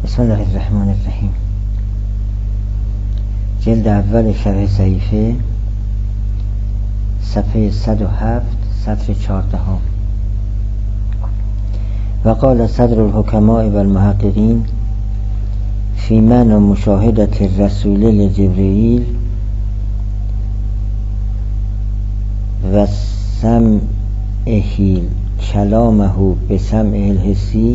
بسم الله الرحمن الرحیم. جلد اول شرح صحیفه، صفحه 107، سطر 14. وقال صدر الحکماء والمحققین فی معنی مشاهدة الرسول لجبرئیل و سمعه کلامه بسمعه الحسی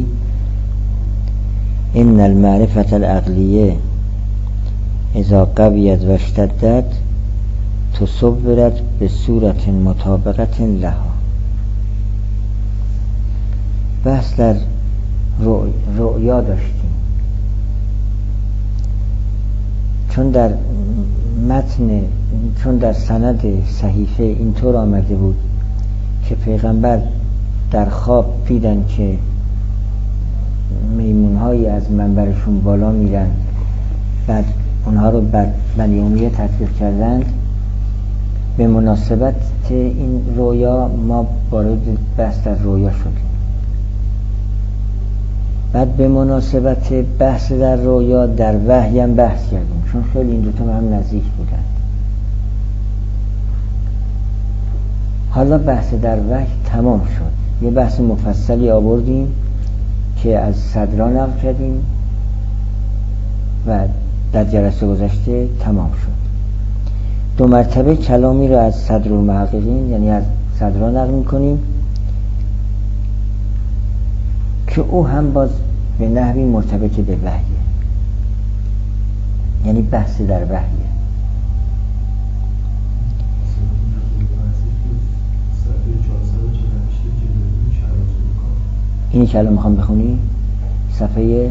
ان المعرفة العقلیه اذا قویت و اشتدت تصورت به صورت مطابقت لها. بحث در رؤیا داشتیم، چون در سند صحیفه اینطور آمده بود که پیغمبر در خواب دیدن که میمونهایی از منبرشون بالا میرن، بعد اونها رو بر بنی امیه تطبیق کردند. به مناسبت این رویا ما وارد بحث در رویا شدیم. بعد به مناسبت بحث در رویا در وحی هم بحث کردیم، چون خیلی این دوتا هم نزدیک بودند. حالا بحث در وحی تمام شد. یه بحث مفصلی آوردیم که از صدرا نقل کردیم و در جلسه گذشته تمام شد. 2 مرتبه کلامی رو از صدر المحققین، یعنی از صدرا نقل میکنیم که او هم باز به نحوی مرتبط به وحیه، یعنی بحث در وحیه. اینی که الان میخوام بخونی صفحه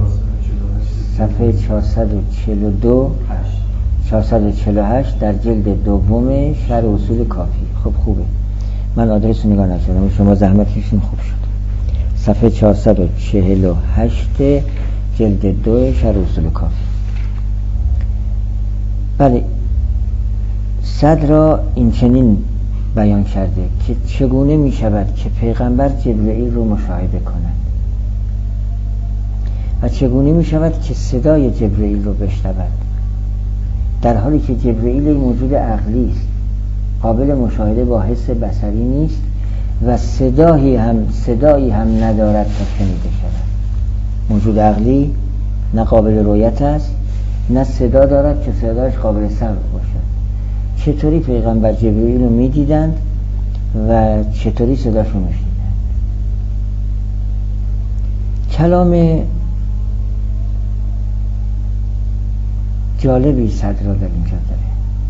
448 در جلد دوم شرح اصول کافی. خب خوبه، من آدرس رو نگاه نکردم، شما زحمت کشیدین، خوب شد. صفحه 448 جلد 2 شرح اصول کافی. بله، صدر این چنین بیان کرده که چگونه می شود که پیغمبر جبرئیل رو مشاهده کند و چگونه می شود که صدای جبرئیل رو بشنود، در حالی که جبرئیل موجود عقلی است، قابل مشاهده با حس بصری نیست و صدایی هم ندارد تا شنیده شود. موجود عقلی نه قابل رؤیت است، نه صدا دارد که صدایش قابل سمع باشد. چطوری پیغمبر جبرئیل رو میدیدند و چطوری صداش رو میشنیدند؟ کلام جالبی صدر را در اینجا داره.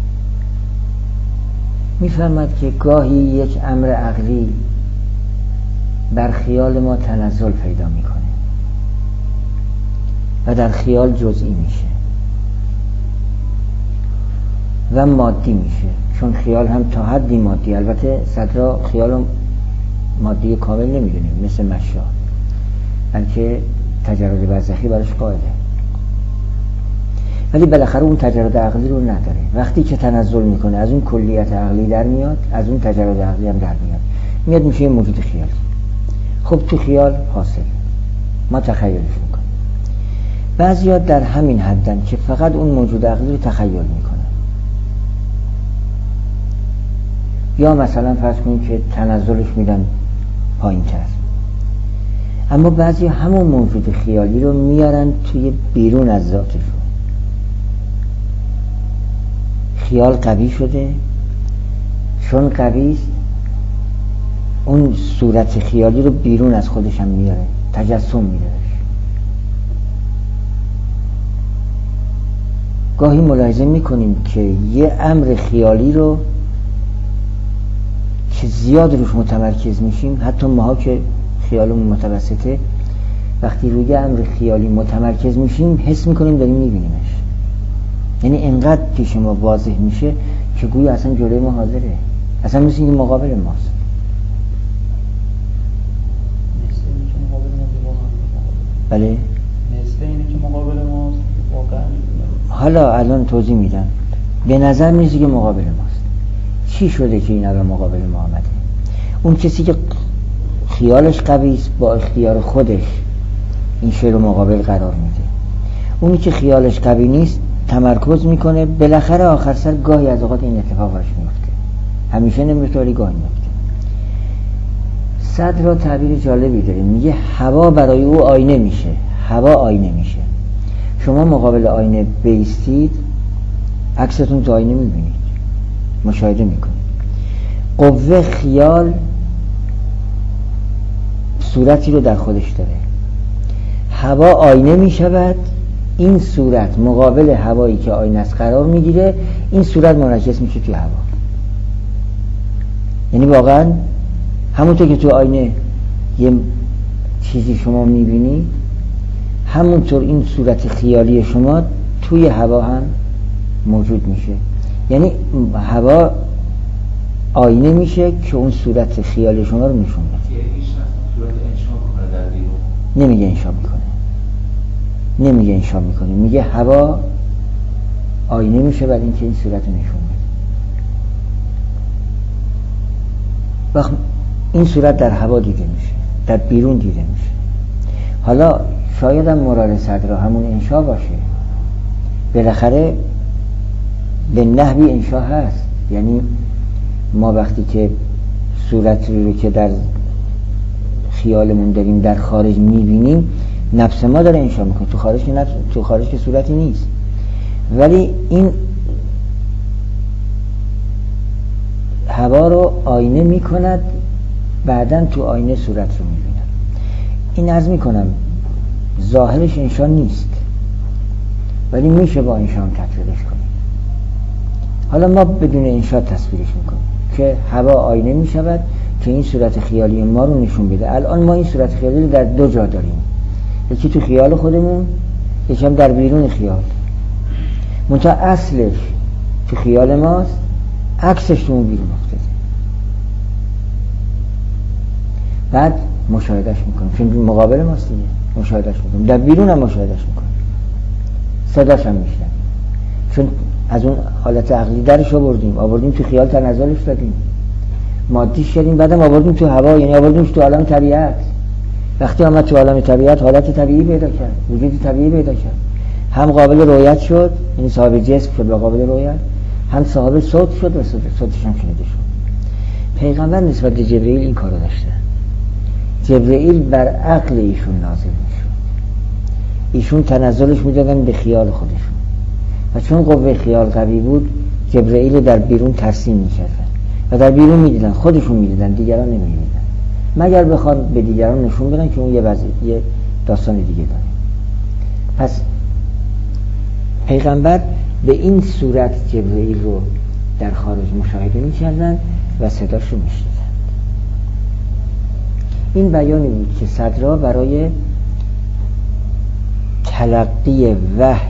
میفرماد که گاهی یک امر عقلی بر خیال ما تنزل پیدا میکنه و در خیال جزئی میشه و مادی میشه، چون خیال هم تا حدی مادی، البته صدرا خیال مادی کامل نمیدونیم مثل مشا، بلکه تجرد برزخی براش قائله، ولی بالاخره اون تجرد عقلی رو نداره. وقتی که تنزل میکنه از اون کلیت عقلی در میاد، از اون تجرد عقلی هم در میاد میشه موجود خیالی. خب تو خیال حاصل، ما تخیلش میکنیم. بعضیا در همین حدن که فقط اون موجود عقلی رو تخیل میکنه، یا مثلا فرض کنیم که تنزلش میدن پایین تر، اما بعضی همون موجود خیالی رو میارن توی بیرون از ذاتشون. خیال قوی شده، چون قوی است اون صورت خیالی رو بیرون از خودش هم میاره، تجسم میده. گاهی ملاحظه میکنیم که یه امر خیالی رو که زیاد روش متمرکز میشیم، حتی ماها که خیالمون متوسطه، وقتی روی امر خیالی متمرکز میشیم حس میکنیم داریم میبینیمش، یعنی انقدر پیش ما واضح میشه که گویا اصلا جلوی ما حاضره، اصلا مثل اینکه مقابل ماست. بله، مثل اینه که مقابل ماست واقعا. حالا الان توضیح میدم. به نظر میرسه که مقابل ماست. چی شده که این الان مقابل ما آمده؟ اون کسی که خیالش قوی است با اختیار خودش این شی رو مقابل قرار میده. اونی که خیالش قوی نیست تمرکز میکنه، بالاخره آخر سر گاهی از اوقات این اتفاق براش میفته، همیشه نمیفته ولی گاهی میفته. صدر را تعبیر جالبی داره، میگه هوا برای او آینه میشه. هوا آینه میشه. شما مقابل آینه بیستید، عکستون تو آینه میبینید، مشاهده میکنید. قوه خیال صورتی رو در خودش داره. هوا آینه میشود، این صورت مقابل هوایی که آینه است قرار میگیره، این صورت منعکس میشه توی هوا. یعنی واقعا همونطور که تو آینه یه چیزی شما میبینی، همونطور این صورت خیالی شما توی هوا هم موجود میشه. یعنی هوا آینه میشه که اون صورت خیالی شما رو نشون بده. نمیگه انشا میکنه، میگه هوا آینه میشه برای اینکه این صورت رو نشون بده. وقت این صورت در هوا دیده میشه، در بیرون دیده میشه. حالا شاید هم مراد صدر همون انشا باشه، بالاخره به نحوی انشا هست. یعنی ما وقتی که صورت رو که در خیالمون داریم در خارج میبینیم، نفس ما داره انشا میکنه. تو خارج که صورتی نیست، ولی این هوا رو آینه میکند، بعدن تو آینه صورت رو میبینم. این عرض میکنم ظاهرش انشا نیست، ولی میشه با انشا هم تطبیقش کنیم. حالا ما بدون انشا تصویرش میکنیم که هوا آینه میشود که این صورت خیالی ما رو نشون بده. الان ما این صورت خیالی رو در دو جا داریم، یکی تو خیال خودمون، یکی هم در بیرون خیال. منتها اصلش تو خیال ماست، عکسش تو اون بیرون افتاده. بعد مشاهدهش میکنیم، چون مقابل ماست دیگه، مشاهدهش میکنیم. در بیرون هم مشاهدهش میکنیم، صداش هم میشنویم، چون از اون حالت عقلی درش آوردیم تو خیال، تنزلش دادیم، مادیش کردیم، بعدم آوردیم تو هوا، یعنی آوردیمش تو عالم طبیعت. وقتی آمد تو عالم طبیعت حالت طبیعی پیدا کرد، وجود طبیعی پیدا کرد، هم قابل رؤیت شد، یعنی صاحب جسم شد و قابل رؤیت، هم صاحب صوت شد و صوتش هم شنیده شد. پیغمبر نسبت به جبرئیل این کارو داشته. جبرئیل بر عقل ایشون نازل میشد، ایشون تنزلش میدادن به خیال خودشون، و چون قوه خیال قوی بود جبرئیل در بیرون ترسیم میکردن و در بیرون میدیدن، خودشون میدیدن، دیگران نمیدیدن، مگر بخوان به دیگران نشون بدن که اون یه داستان دیگه داره. پس پیغمبر به این صورت جبرئیل رو در خارج مشاهده میکردن و صداش رو میشنیدن. این بیانی بود که صدرا برای تلقی وحی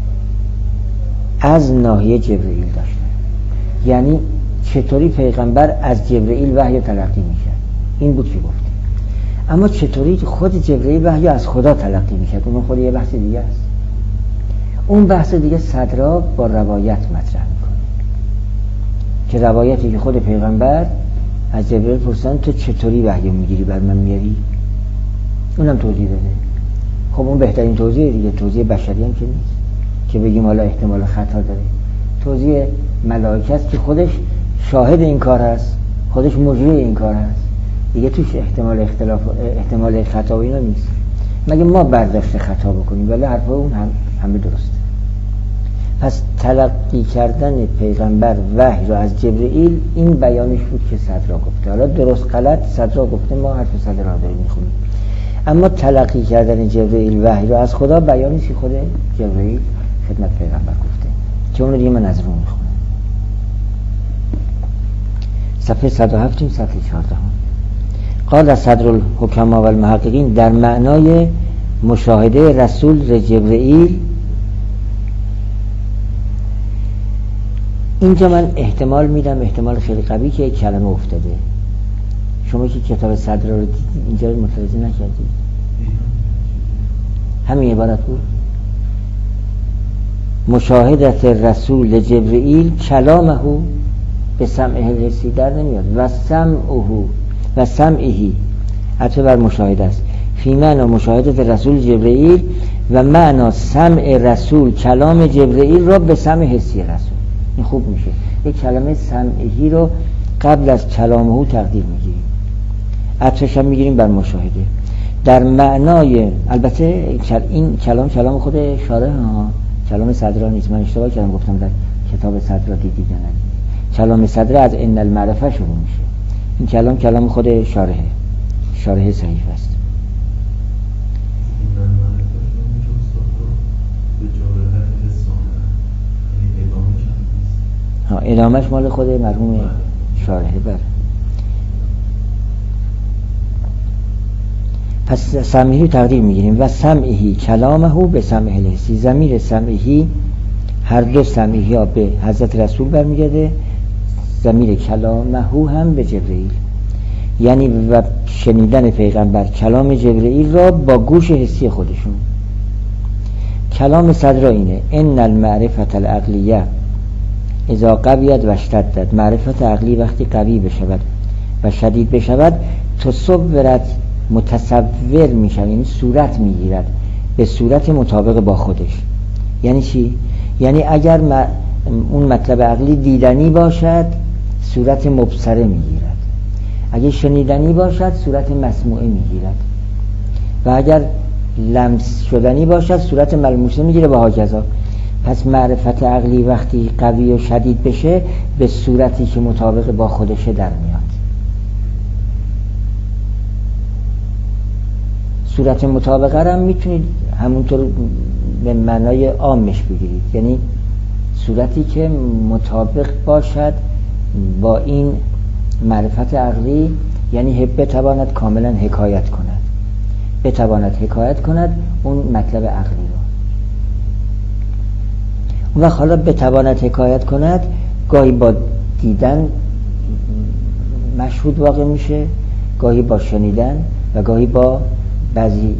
از ناحیه جبرئیل داشتن. یعنی چطوری پیغمبر از جبرئیل وحی تلقی میکرد، این بود که گفتیم. اما چطوری خود جبرئیل وحی از خدا تلقی میکرد، اون خود یه بحث دیگه است. اون بحث دیگه صدرا با روایت مطرح میکنه که روایتی که خود پیغمبر از جبرئیل پرسیدن تو چطوری وحی میگیری بر من میاری، اونم توضیح بده. خب اون بهترین توضیح دیگه، توضیح بشری هم که نیست که بگیم حالا احتمال خطا داره. توضیح ملائکه است که خودش شاهد این کار هست، خودش مجری این کار هست دیگه، توش احتمال خطا و اینا نیست، مگه ما برداشت خطا بکنیم، ولی حرف اون همه درسته. پس تلقی کردن پیغمبر وحی رو از جبرئیل این بیانش بود که صدرا گفته. حالا درست غلط صدرا گفته، ما حرف صدرا داریم میخونیم، اما تلقی کردن جبرئیل وحی رو از خدا بیانش که خود جبرئیل خدمت پیغمبر گفته، که اون رو دیگه من از رو میخونم. صفحه 107 صفحه 14. قال صدر الحکما و المحققین در معنای مشاهده رسول جبرئیل. اینجا من احتمال میدم، احتمال خیلی قوی که یک کلمه افتاده. شما که کتاب صدر رو دیدید اینجا رو متوجه نکردید؟ همین عبارت بود، مشاهدت رسول جبرئیل کلامه به سمعه الحسی در نمیاد، و سمعه حتی بر مشاهده است فی معنا مشاهدت رسول جبرئیل و معنا سمع رسول کلام جبرئیل را به سمع حسی رسول. این خوب میشه. یک کلمه سمعی رو قبل از کلامه تقدیر میگیریم، عطفش هم میگیریم بر مشاهده. در معنای، البته این کلام خود شارح ها، کلام صدرا نیست. من اشتباه کردم گفتم در کتاب صدرا دیدید یا ندیدید. کلام صدرا از ان المعرفه شروع میشه. این کلام خود شارح صحیح است. ادامهش مال خود مرحوم شارحه. بر پس سمعی تقدیر میگیریم و سمعی کلامه به سمع الحسی. ضمیر سمعی، هر دو سمعی ها به حضرت رسول برمیگرده، ضمیر کلامه هم به جبرئیل، یعنی و شنیدن پیغمبر کلام جبرئیل را با گوش حسی خودشون. کلام صدرا اینه: ان المعرفة العقلیه اذا قویت و اشتدت. معرفت عقلی وقتی قوی بشود و شدید بشود، تصورت متصور میشود، یعنی صورت میگیرد به صورت مطابق با خودش. یعنی چی؟ یعنی اگر اون مطلب عقلی دیدنی باشد صورت مبصره میگیرد، اگر شنیدنی باشد صورت مسموعه میگیرد، و اگر لمس شدنی باشد صورت ملموسه میگیره و هاکذا. پس معرفت عقلی وقتی قوی و شدید بشه به صورتی که مطابق با خودشه در میاد. صورت مطابقه هم میتونید همونطور به معنای عامش بگیرید، یعنی صورتی که مطابق باشد با این معرفت عقلی، یعنی بتواند کاملا حکایت کند، بتواند حکایت کند اون مطلب عقلی رو. و حالا بتواند حکایت کند گاهی با دیدن مشهود واقع میشه، گاهی با شنیدن و گاهی با بعضی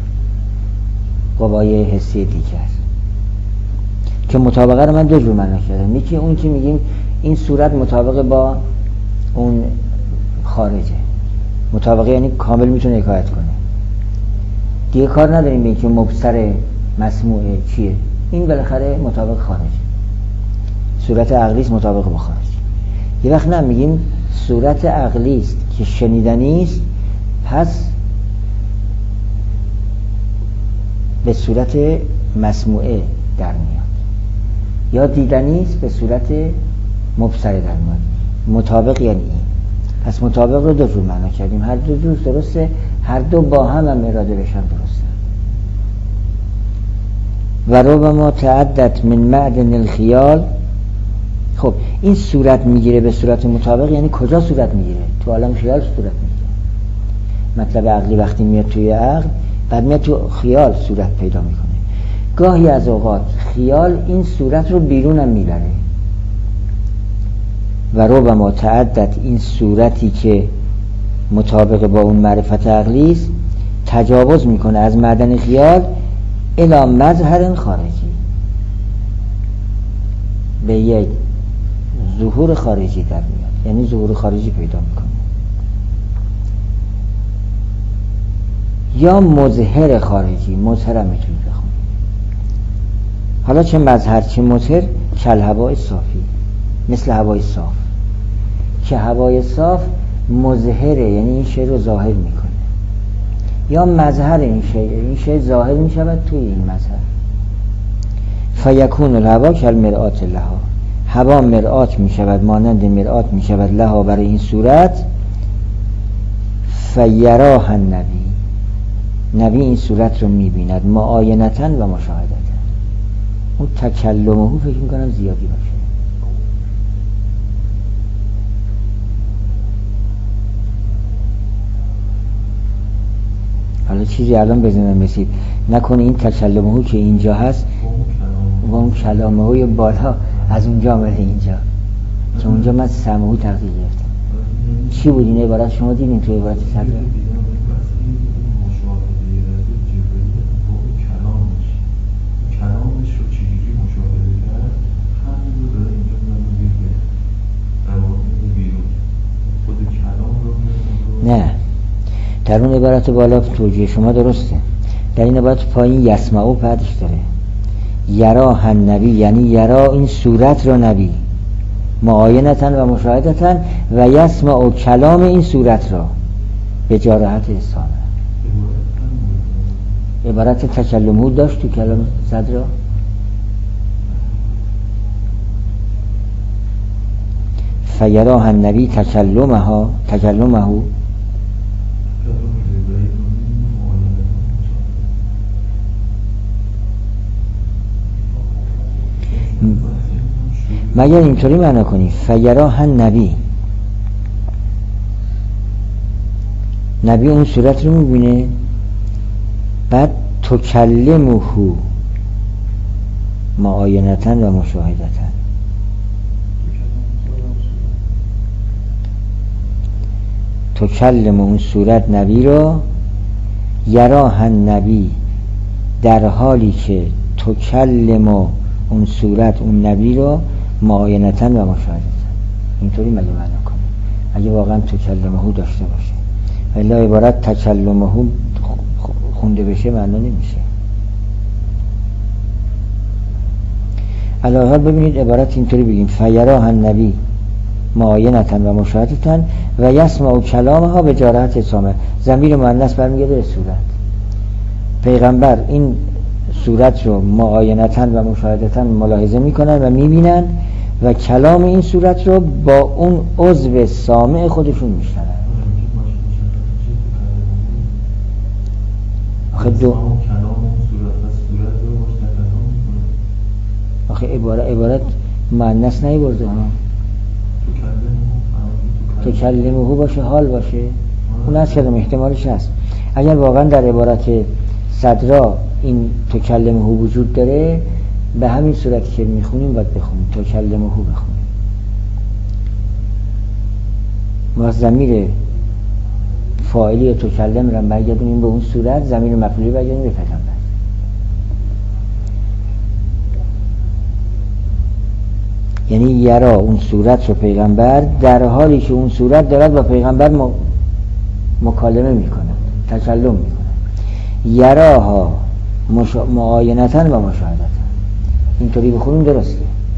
قوای حسی دیگر که مطابقه رو من دو جور معنا کردم. یکی اون که میگیم این صورت مطابق با اون خارجه، مطابقه یعنی کامل میتونه حکایت کنه، دیگه کار نداریم به این که مبصر مسموعه چیه، این بالاخره مطابق خارجه، صورت عقلیست مطابق با خارج. یه وقت نه، میگیم صورت عقلیست که شنیدنیست، پس به صورت مسموعه در میاد، یا دیدنیست به صورت مبصره در میاد. مطابق یعنی این. پس مطابق رو دو جور معنا کردیم، هر دو جور درسته، هر دو با هم اراده بشن درسته. و ربما تعدت من معدن الخیال. خب این صورت میگیره به صورت مطابق، یعنی کجا صورت میگیره؟ تو عالم خیال صورت میگیره. مطلب عقلی وقتی میاد توی عقل، بعد میاد تو خیال صورت پیدا میکنه. گاهی از اوقات خیال این صورت رو بیرونم میبره. و ربما تعدت، این صورتی که مطابق با اون معرفت عقلی است تجاوز میکنه از معدن خیال الی مظهر خارجی، به یک ظهور خارجی در میاد، یعنی ظهور خارجی پیدا میکنه. یا مظهر خارجی، مظهر هم میتونید بخونید. حالا چه مظهر چه مظهر، کل هوای صافی، مثل هوای صاف، که هوای صاف مظهره، یعنی این شی رو ظاهر میکنه، یا مظهر این شی ظاهر میشود توی این مظهر. فیکون الهوا کالمرآت لها، هوا مرآت میشود، مانند مرآت میشود لها برای این صورت. فیراها النبی، نبی این صورت رو میبیند معاینتاً و مشاهدتاً. اون تکلمه فکر میکنم زیادی باشه. حالا چیزی الان بزنم رسید، نکنه این تکلمه که اینجا هست و اون کلامه بالا از اونجا آمده اینجا، که اونجا من سمعه تقدیر گرفتم. چی بود این عبارت؟ شما دیدین تو عبارت صدر؟ نه، در اون عبارت بالا توجیه شما درسته، در این عبارت پایین یسمعو بعدش داره یرا النبی، یعنی یرا این صورت را نبی معاینتن و مشاهدتن و یسمعو کلام این صورت را به جارحت احسانه. عبارت تکلمو داشت تو کلام صدرا. فیرا النبی تکلمه مگر اینطوری معنا کنی فیرا النبی، نبی اون صورت رو میبینه، بعد تکلمه معاینتن و مشاهدتن. تکلم اون صورت نبی را، یرا النبی در حالی که تکلم اون صورت اون نبی را معاینتن و مشاهدتن. اینطوری مگه معنا کنه اگه واقعا تکلمه داشته باشه، ولی عبارت تکلمه خونده بشه معنا نمیشه. علاوه ببینید عبارت اینطوری بگیم فیرا النبی معاینتن و مشاهدتن و یسمع کلامها به جارحت سامع. ضمیر مؤنث برمیگرده به صورت. پیغمبر این صورت رو معاینتن و مشاهدتن ملاحظه میکنن و میبینن و کلام این صورت رو با اون عضو سامع خودشون میشنن. آخه عبارت مؤنث نیورده ها، تکلمه باشه حال باشه، اون از کردم احتمالش هست. اگر واقعا در عبارت صدرا این تکلمه وجود داره، به همین صورتی که میخونیم باید بخونیم تکلمه بخونیم. ما ضمیر فاعلی تکلم رو برگردونیم به اون صورت، ضمیر مفعولی برگردونیم به پیغمبر. یعنی یرا اون صورت رو پیغمبر در حالی که اون صورت دارد با پیغمبر مکالمه میکنه، تکلم میکنه. یراها معاینتن و مشاهدتن. اینطوری بخونیم درسته.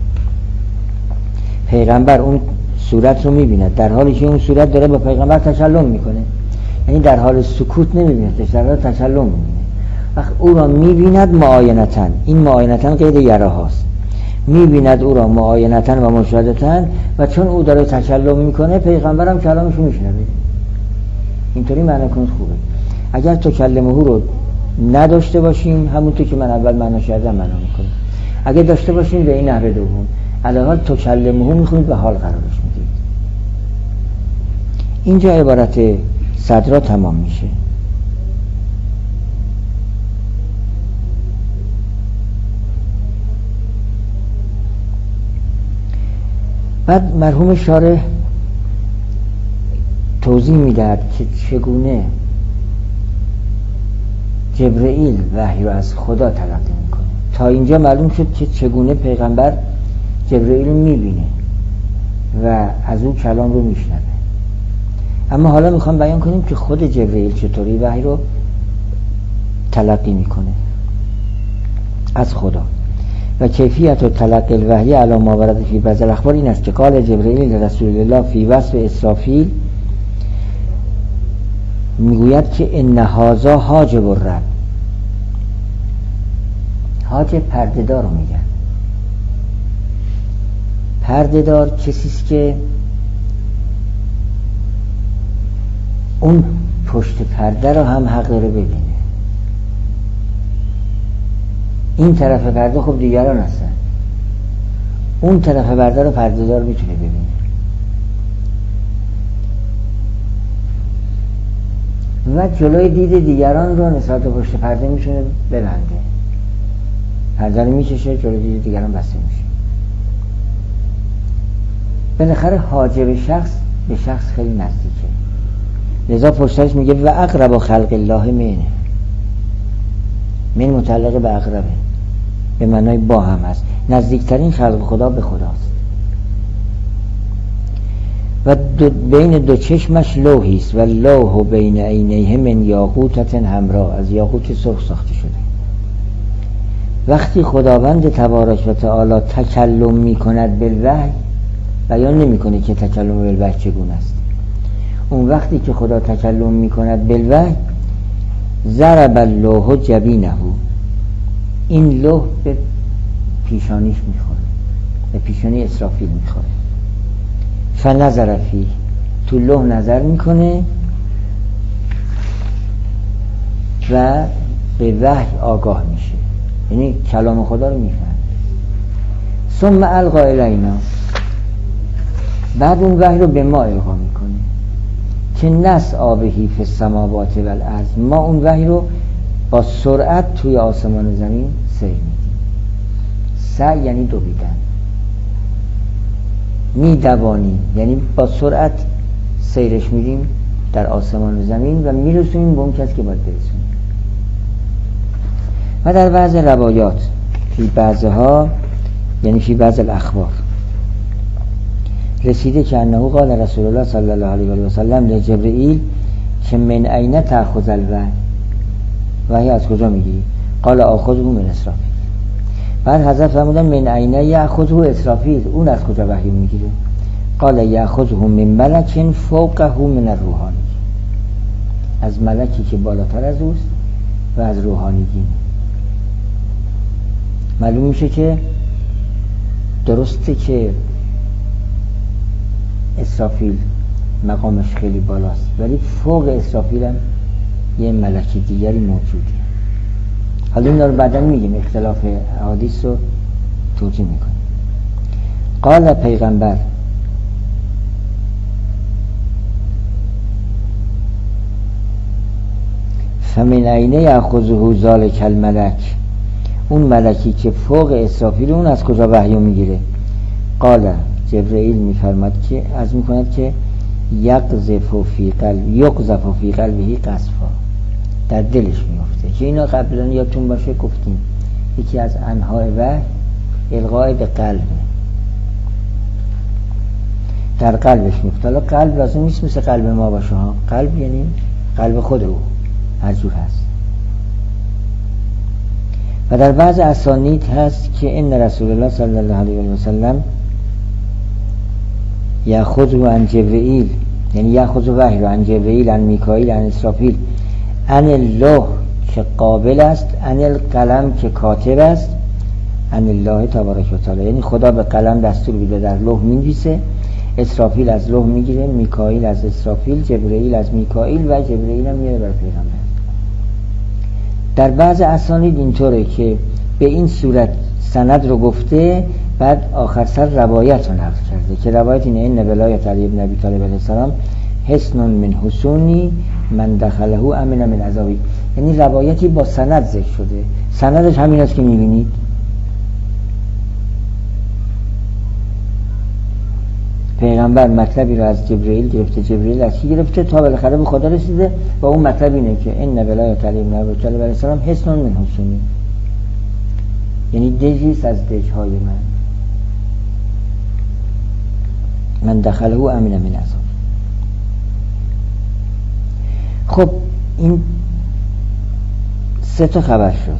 پیغمبر اون صورت رو میبیند در حالی که اون صورت داره با پیغمبر تکلم میکنه، یعنی در حال سکوت نمیبیندش، در حال تکلم میبینه. وقت او را میبیند معاینتن، این معاینتن قید یراهاست، میبیند او را معاینتن و مشاهدتن، و چون او داره تکلم میکنه پیغمبر هم کلامشو میشنوه. اینطوری معنی کنید خوبه. اگر تکلمه رو نداشته باشیم همونطور که من اول معنا کردم معنا میکنیم، اگر داشته باشیم به این نحوه دوم علاوه تکلمه میخونید به حال قرارش میدید. اینجا عبارت صدرا تمام میشه. بعد مرحوم شارح توضیح میدهد که چگونه جبرئیل وحی رو از خدا تلقی میکنه. تا اینجا معلوم شد که چگونه پیغمبر جبرئیل رو میبینه و از اون کلام رو میشنوه. اما حالا میخوام بیان کنیم که خود جبرئیل چطوری وحی رو تلقی میکنه از خدا. و کیفیت و تلقی الوحی علی ما ورد فی بعض الاخبار این است که قال جبرئیل رسول الله فی وصف اسرافیل، میگوید که ان هذا حاجب الرب. حاجب پرده‌دار رو میگن. پرده‌دار کسی است که اون پشت پرده رو هم حق داره ببینه. این طرف پرده خب دیگران هستن، اون طرف پرده رو پرده‌دار میتونه ببینه. و جلوی دید دیگران رو نسبت به پشت پرده میتونه ببنده. پرده رو میکشه، جلوی دید دیگران بسته میشه. بالاخره حاجب شخص به شخص خیلی نزدیکه. لذا پشتش میگه و اقرب خلق الله منه. من متعلق به اقربه، به معنای با هم هست. نزدیکترین خلق خدا به خداست. و بین دو چشمش لوحی است و لوح بین عینیه من یاقوتت حمراء، از یاقوت سرخ ساخته شده. وقتی خداوند تبارک و تعالی تکلم می کند بالوحی، بیان نمی کنه که تکلم بالوحی چگونه است. اون وقتی که خدا تکلم می کند بالوحی، ضرب اللوح جبینه، این لوح به پیشانیش میخوره، به پیشانی اسرافیل میخوره. فنظر فیه، تو لوح نظر میکنه و به وحی آگاه میشه، یعنی کلام خدا رو میفهمه. ثم القا الینا، بعد اون وحی رو به ما القا میکنه که نسعی به فی السماوات و الارض، ما اون وحی رو با سرعت توی آسمان و زمین سیر میدیم. سعی یعنی دویدن، میدوانیم یعنی با سرعت سیرش میدیم در آسمان و زمین و میرسونیم به اون کسی که باید برسونیم. و در بعض روایات، فی بعضها یعنی فی بعض الاخبار، رسیده که انه قال رسول الله صلی الله علیه و سلم لجبرئیل که من این تأخذ الوحی، وحی از کجا میگیری؟ قال آخذه من اسرافیل. بعد حضرت فرمودن من این یأخذه اسرافیل، اون از کجا وحی میگیره؟ قال یأخذه من ملک فوقه من الروحانی، از ملکی که بالاتر از اوست و از روحانیگی. معلوم میشه که درسته که اسرافیل مقامش خیلی بالاست، ولی فوق اسرافیل هم یه ملکی دیگری موجوده. حالا این رو بعدا میگیم، اختلاف احادیث رو توجیه میکنیم. قال پیغمبر فمن عین یأخذه ذلک الملک، اون ملکی که فوق اسرافیل اون از کجا وحی میگیره؟ قال جبرئیل میفرماد که از میکند که یقذف فی قلبه قذفا، در دلش میفته. که اینا قبلا یادتون باشه گفتیم یکی از انواع وحی القاء به قلبه، در قلبش میفته. حالا قلب لازم نیست مثل قلب ما باشه ها، قلب یعنی قلب خود او هر جور هست. و در بعض اسانید هست که ان رسول الله صلی الله علیه و سلم یأخذه عن جبرئیل، یعنی یأخذ وحی رو عن جبرئیل، عن میکائیل، عن اسرافیل، عن اللوح که قابل است، عن القلم که کاتب است، عن الله تبارک و تعالی، یعنی خدا به قلم دستور میده در لوح مینویسه، اسرافیل از لوح میگیره، میکائیل از اسرافیل، جبرئیل از میکائیل و جبرئیل هم میاره برای پیغمبر. در بعض اسانید اینطوره که به این صورت سند رو گفته، بعد آخر سر روایت رو نقل کرده که روایت اینه ان ولایت علی بن ابی طالب علیه السلام حصن من حصونی من دخله امن من عذابی، یعنی روایتی با سند ذکر شده. سندش همین است که میبینید. پیغمبر مطلبی رو از جبرئیل گرفته، جبرئیل از کی گرفته تا بالاخره به خدا رسیده و اون مطلب اینه که ان ولایت علی بن ابی طالب علیه السلام حصن من حصونی، یعنی دژیست از دژهای من دخله امن من عذاب. خب این سه تا خبر شد.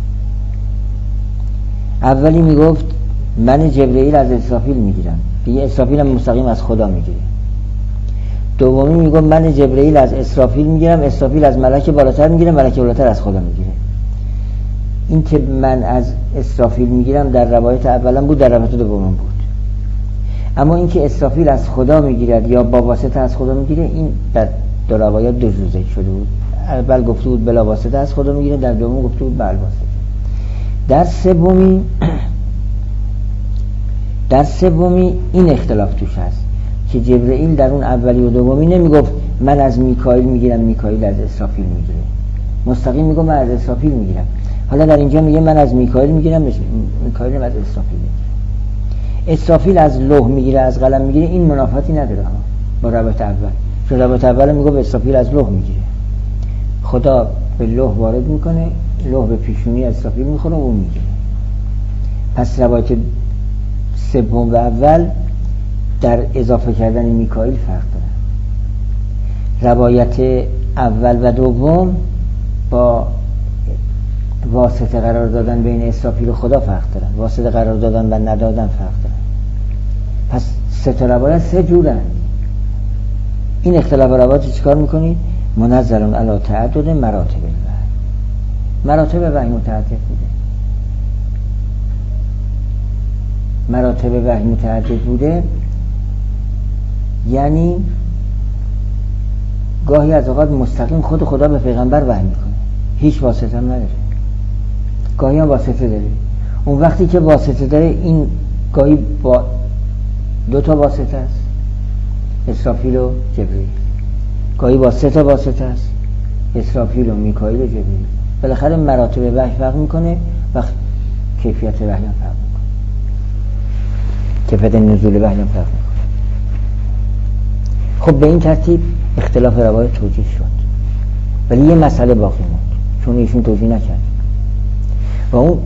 اولی میگفت من جبرئیل از اسرافیل میگیرم، دیگه اسرافیل هم مستقیم از خدا میگیره. دومی میگفت من جبرئیل از اسرافیل میگیرم، اسرافیل از ملک بالاتر میگیره، ملک بالاتر از خدا میگیره. این که من از اسرافیل میگیرم در روایت اولم بود، در روایت دوم بود. اما این که اسرافیل از خدا میگیرد یا با واسطه از خدا میگیره، این در دو روایات دو جور ذکر شده بود. اول گفته بود بلا واسطه از خدا میگیره، در دوم گفته بود بلا واسطه. در سومی این اختلاف توش هست که جبرئیل در اون اولی و دومی نمیگفت من از میکائیل میگیرم، میکائیل از اسرافیل میگیره، مستقیم میگه من از اسرافیل میگیرم. حالا در اینجا میگه من از میکائیل میگیرم، میکائیل از اسرافیل میگیره. اسرافیل از لوح میگیره، از قلم میگیره، این منافاتی نداره با روایت اول. چون روایت اول میگه اسرافیل از لوح میگیره، خدا به لوح وارد میکنه، لوح به پیشونی اسرافیل میخوره و اون میگیره. پس روایت سوم و اول در اضافه کردن میکائیل فرق دارن. روایت اول و دوم با واسطه قرار دادن بین اسرافیل و خدا فرق دارن، واسطه قرار دادن و ندادن فرق دارن. پس سه تا روایت سه جورن. این اختلاف روایت چیکار میکنید؟ منزلون علی تعدد مراتب الوحی. مراتب وحی متعدد بوده، مراتب وحی متعدد بوده، یعنی گاهی از اوقات مستقیم خود خدا به پیغمبر وحی میکنه، هیچ واسطه هم نداره. گاهی هم واسطه داره. اون وقتی که واسطه داره، این گاهی با دو تا واسطه است، اسرافیل و جبرئیل. گاهی با سه تا واسطه است، اسرافیل و میکائیل و جبرئیل. بالاخره مراتب وحی فرق میکنه و کیفیت وحی هم فرق میکنه، کیفیت نزول وحی هم فرق میکنه. خب به این ترتیب اختلاف روایت توجیه شد، ولی یه مسئله باقی موند چون ایشون توجیه نکرد و اون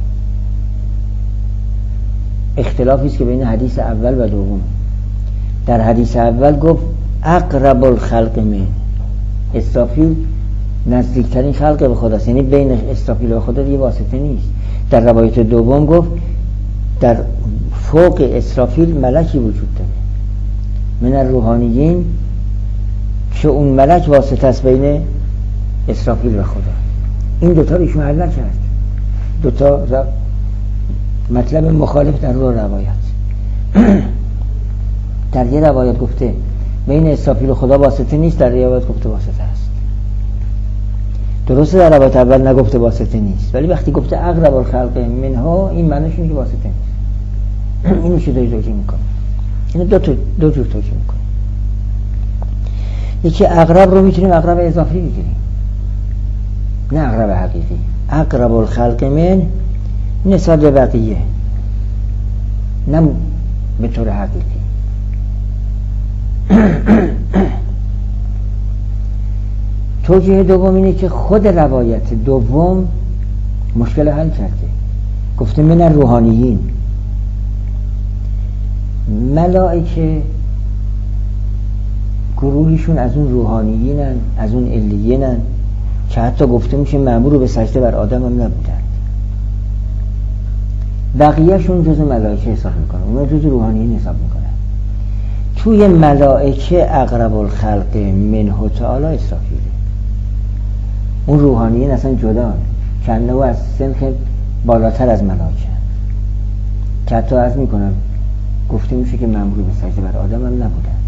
اختلافی است که بین حدیث اول و دوم. در حدیث اول گفت اقرب الخلق من، اسرافیل نزدیکترین خلق به خداست، یعنی بین اسرافیل و خدا دیگه واسطه نیست. در روایت دوم گفت در فوق اسرافیل ملکی وجود داره من الروحانیین که اون ملک واسطه است بین اسرافیل و خدا. این دوتا رو ایشون حل نکرد، دوتا مطلب مخالف در روایت. در یه روایت گفته بین اسرافیل و خدا واسطه نیست، در روایت گفته واسطه است. درسته در روایت اول نگفته واسطه نیست، ولی وقتی گفته اقرب الخلق منها، این معنیش اینه که واسطه نیست. اینو چطوری توجیه میکنه؟ اینو دو جور توجیه میکنه. یکی اقرب رو میتونیم اقرب اضافی بگیریم، نه اقرب حقیقی. اقرب الخلق من نسبت به بقیه، نه به طور حقیقی. توجیه دوم اینه که خود روایت دوم مشکل حل کرده. گفته من الروحانیین، ملائکه گروهیشون از اون روحانیینن، از اون علیینن که حتی گفته میشه مأمور به سجده بر آدم هم نبودن. بقیهشون جز ملائکه حساب میکنن، اونا جز روحانیین حساب میکنن. توی ملائکه اقرب الخلق منه تعالی اسرافیله. اون روحانیین اصلا جدا، کنه و از سنخ بالاتر از ملائکه، که حتی عرض میکنم گفته میشه که مأمور به سجده بر آدم هم نبودن.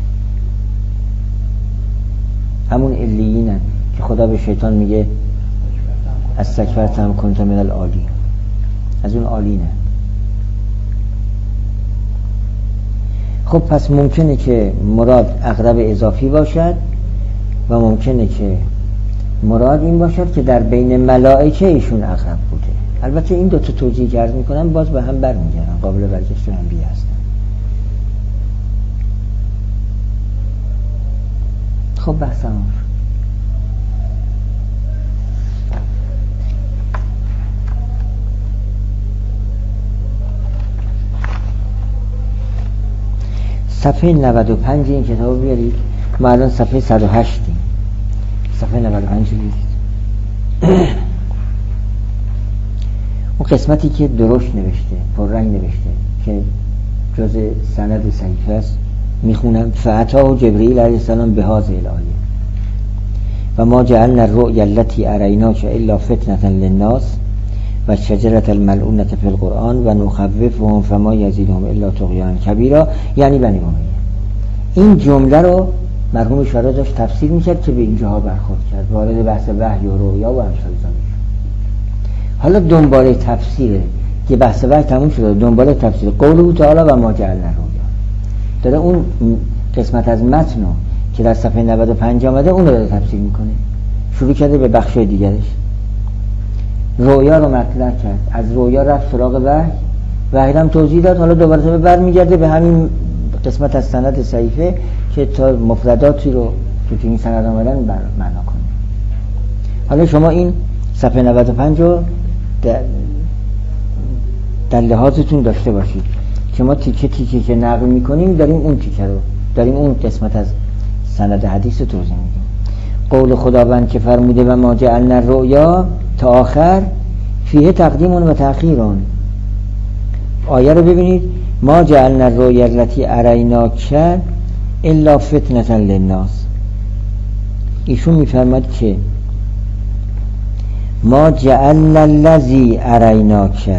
همون علیینن که خدا به شیطان میگه استکبرتم کنت من العالی، از اون عالینه. خب پس ممکنه که مراد اقرب اضافی باشد و ممکنه که مراد این باشد که در بین ملائکه ایشون اقرب بوده. البته این دو تا توجیه که عرض میکنم باز به هم برمیگردن، قابل برگشت هم بیه هستن. خب بحث تمام شد. صفحه 95 این کتاب بیارید. ما الان صفحه 108 ایم. صفحه 95 بیارید. اون قسمتی که درشت نوشته، پررنگ نوشته که جز سند صحیفه است، میخونم. فعطاه جبرئیل علیه السلام به هذه الآیه و ما جعلنا الرؤیا التي اریناک الا فتنة للناس و شجرة الملعونة فی القرآن و نخوفهم فما یزیدهم الا طغیانا کبیرا، یعنی بنی امیه. این جمله رو مرحوم اشاره داشت تفسیر میکرد که به اینجاها برخورد کرد، وارد بحث وحی و رؤیا و امثال ذالک. حالا دنباله تفسیره که بحث وحی تموم شده، دنباله تفسیر قوله تعالی و ما جعلنا الرؤیا، داره اون قسمت از متن که در صفحه 95 آمده اون رو داره تفسیر میکنه. شروع کرده به بخش دیگرش، رؤیا رو مطرح کرد، از رؤیا رفت سراغ وحی هم توضیح داد. حالا دوباره برمیگرده به همین قسمت از سند صحیفه که تا مفرداتی رو که تو این سند آمدن معنا کنه. حالا شما این صفحه 95 رو در لحاظتون داشته باشید. که ما تیکه تیکه که نقل میکنیم داریم اون تیکه رو، داریم اون قسمت از سند حدیث رو توضیح میدیم. قول خداوند که فرموده و ما جعلنا الرؤیا تا آخر فیه تقدیم و تأخیر. آیه رو ببینید، ما جعلنا الرؤیا التي اریناک الا فتنة للناس. ایشون میفرماد که ما جعلنا الذی اریناک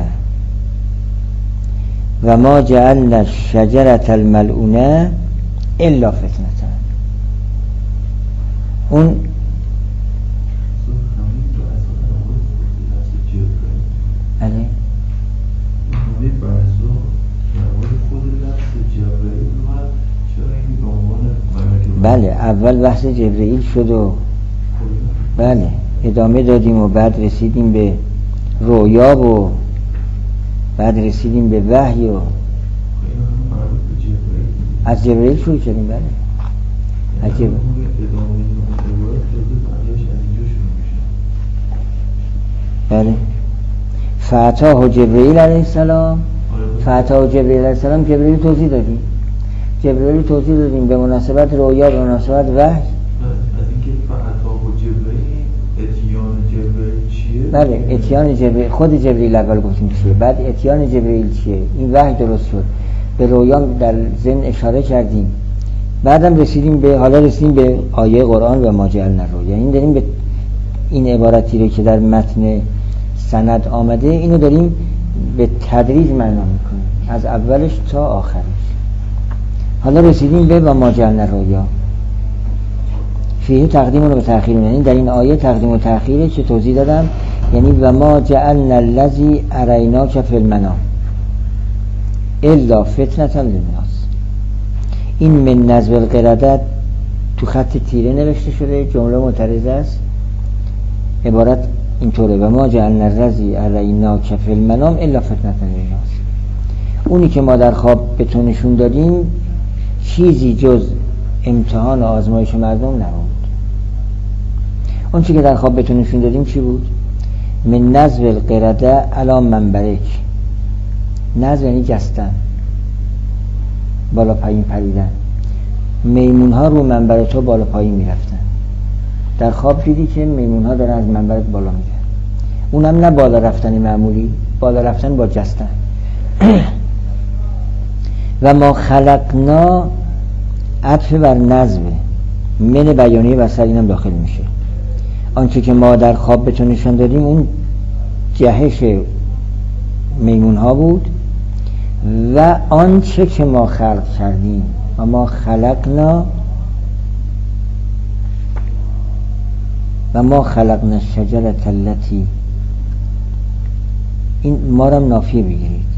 و ما جعلنا الشجرة الملعونه الا فتنة. اون بله اول بحث جبرئیل شد و بله ادامه دادیم و بعد رسیدیم به رؤیا و بعد رسیدیم به وحی و از جبرئیل شروع کردیم. بله عجیب. بله فاتاه جبرئیل علیه السلام، فاتاه جبرئیل علیه السلام، جبرئیل توضیح دادیم، جبرئیل توضیح دادیم به مناسبت رؤیا، به مناسبت وحی. از اینکه فاتاه جبرئیل اتیان جبرئیل چیه؟ بله اتیان جبرئیل، خود جبرئیل اول گفتیم چیه، بعد اتیان جبرئیل چیه، این وحی درست شد. به رؤیا در ضمن اشاره کردیم، بعدم رسیدیم به، حالا رسیدیم به آیه قرآن و ما جعلنا الرؤیا. این داریم به این عبارتی رو که در متن سند آمده اینو داریم به تدریج معنا میکنیم از اولش تا آخرش. حالا رسیدیم به و ما جعلنا الرؤیا فیه تقدیم و تأخیر. یعنی در این آیه تقدیم و تأخیره که توضیح دادم، یعنی و ما جعلنا الذی اریناک فی المنام الا فتنة للناس. این من نزو القردة تو خط تیره نوشته شده، جمله معترضه است، عبارت اینطوره و ما جعلنا الذی اریناک فی المنام الا فتنة للناس. اونی که ما در خواب به تو نشون دادیم چیزی جز امتحان و آزمایش مردم نبود. اون چیزی که در خواب به تو نشون دادیم چی بود؟ من نزو القردة علی منبرک. نزو یعنی جستن، بالا پایین پریدن. میمون ها رو منبر تو بالا پایین میرفتن. در خواب دیدی که میمون ها دارن از منبرت بالا میرن. اونم نه بالا رفتن معمولی، بالا رفتن با جستن. و ما خلقنا عطف بر نزوه، من بیانیه بصر اینم داخل میشه. آنچه که ما در خواب به تو نشان دادیم اون جهش میمون ها بود و آنچه که ما خلق کردیم و ما خلقنا و ما خلقنا الشجرة التي، این ما را نافیه بگیرید.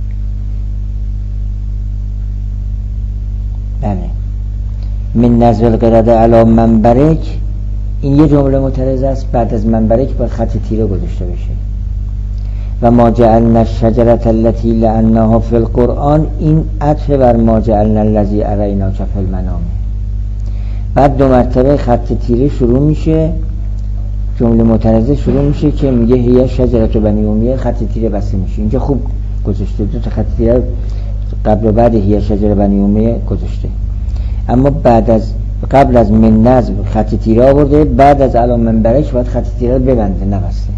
بله من نزو القردة علی منبرک، این یه جمله معترض است، بعد از منبرک باید خط تیره گذاشته بشه. و ما جعلنا الشجرة التي لعناها فی القرآن، این عطف بر ما جعلنا الذی اریناک فی المنام. بعد دو مرتبه خط تیره شروع میشه، جمله معترضه شروع میشه که میگه هی شجرة بنی امیه، خط تیره بسته میشه. اینجا خوب گذاشته، دو تا خط تیره قبل و بعد هی شجرة بنی امیه گذاشته، اما بعد از قبل از من نزو خط تیره آورده، بعد از علی منبرک باید خط تیره ببنده، نبسته.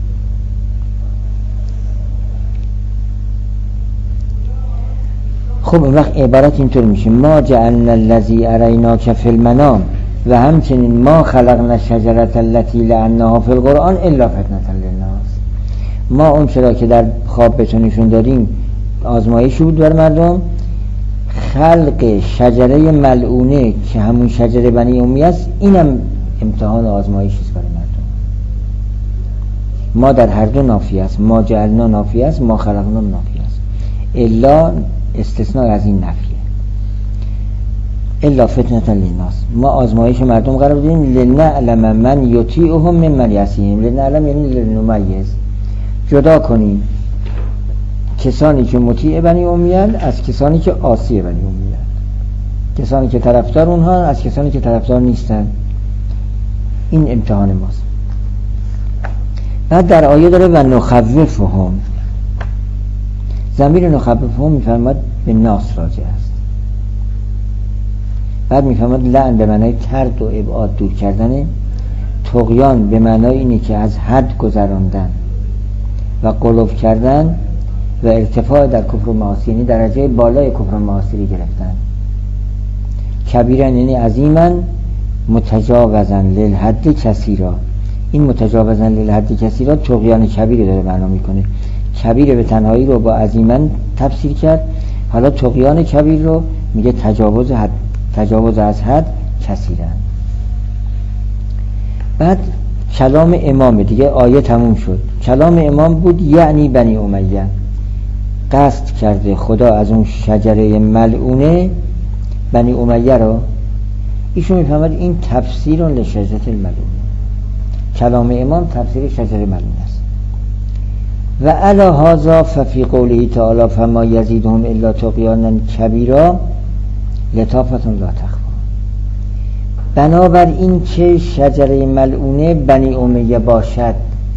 خب اون وقت عبارت اینطور میشه ما جعلنا الذی اریناک فی المنام و همچنین ما خلقنا الشجرة التي لعناها فی القرآن الا فتنة للناس. ما اون چرا که در خواب به تو نشون دادیم آزمایشی بود بر مردم، خلق شجره ملعونه که همون شجره بنی امیه است، اینم امتحان و آزمایشی است برای مردم. ما در هر دو نافی است، ما جعلنا نافی است، ما خلقنا نافی است، الا استثناء از این نفیه. الا فتنة للناس، ما آزمایش مردم قرار دادیم لنعلم من یطیعهم ممن یعصیهم. لنعلم یعنی لنمیز، جدا کنیم کسانی که مطیع بنی امیه از کسانی که عاصی بنی امیه، کسانی که طرفدار اونها از کسانی که طرفدار نیستن. این امتحان ماست. بعد در آیه داره و نخوفهم، ضمیر نخففه میفرماد به ناس راجع است. بعد میفرماد لعن به معنای طرد و ابعاد، دور کردنه. طغیان به معنای اینه که از حد گذراندن و غلو کردن و ارتفاع در کفر و معاصی، یعنی درجه بالای کفر و معاصی رو گرفتن. کبیرن یعنی عظیما، متجاوزا للحد کثیرا. این متجاوزا للحد کثیرا طغیان کبیر داره معنا میکنه. کبیر به تنهایی رو با عظیما تفسیر کرد، حالا طغیان کبیر رو میگه تجاوز از حد کثیرا. بعد کلام امام دیگه، آیه تموم شد. کلام امام بود یعنی بنی امیه، قصد کرده خدا از اون شجره ملعونه بنی امیه رو. ایشون میفهمد این تفسیر لشجره الملعونه، کلام امام تفسیر شجره ملعونه است. و علی هذا ففی قوله تعالی فما یزیدهم الا طغیانا کبیرا لطافة لا تخفی. بنابر این که شجره ملعونه بنی امیه باشد،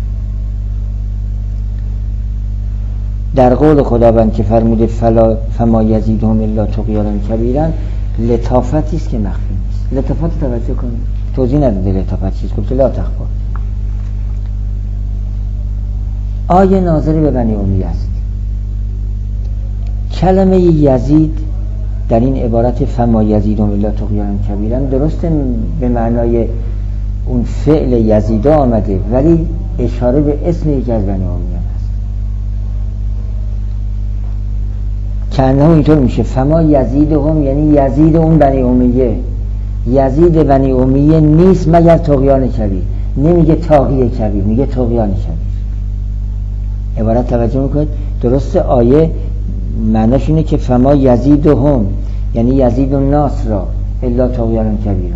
در قول خداوند که فرموده فما یزیدهم الا طغیانا کبیرا، لطافتی است که مخفی نیست. لطافت توجه کنید، توضیح نداده لطافت چیست، گفته لا تخفی. آیه ناظر به بنی امیه است. کلمه یزید در این عبارت فما یزیدهم الا طغیانا کبیرا درسته به معنای اون فعل یزیده آمده، ولی اشاره به اسم یکی از بنی امیه است. کنه اینطور میشه فما یزیدهم یعنی یزید اون بنی امیه. یزید بنی امیه نیست مگر طغیان کبیر. نمیگه طاغی کبیر، میگه طغیان کبیر. عبارت توجه میکنید درسته. آیه معناش اینه که فما یزیدهم یعنی یزید الناس را الا طغیانا کبیرا.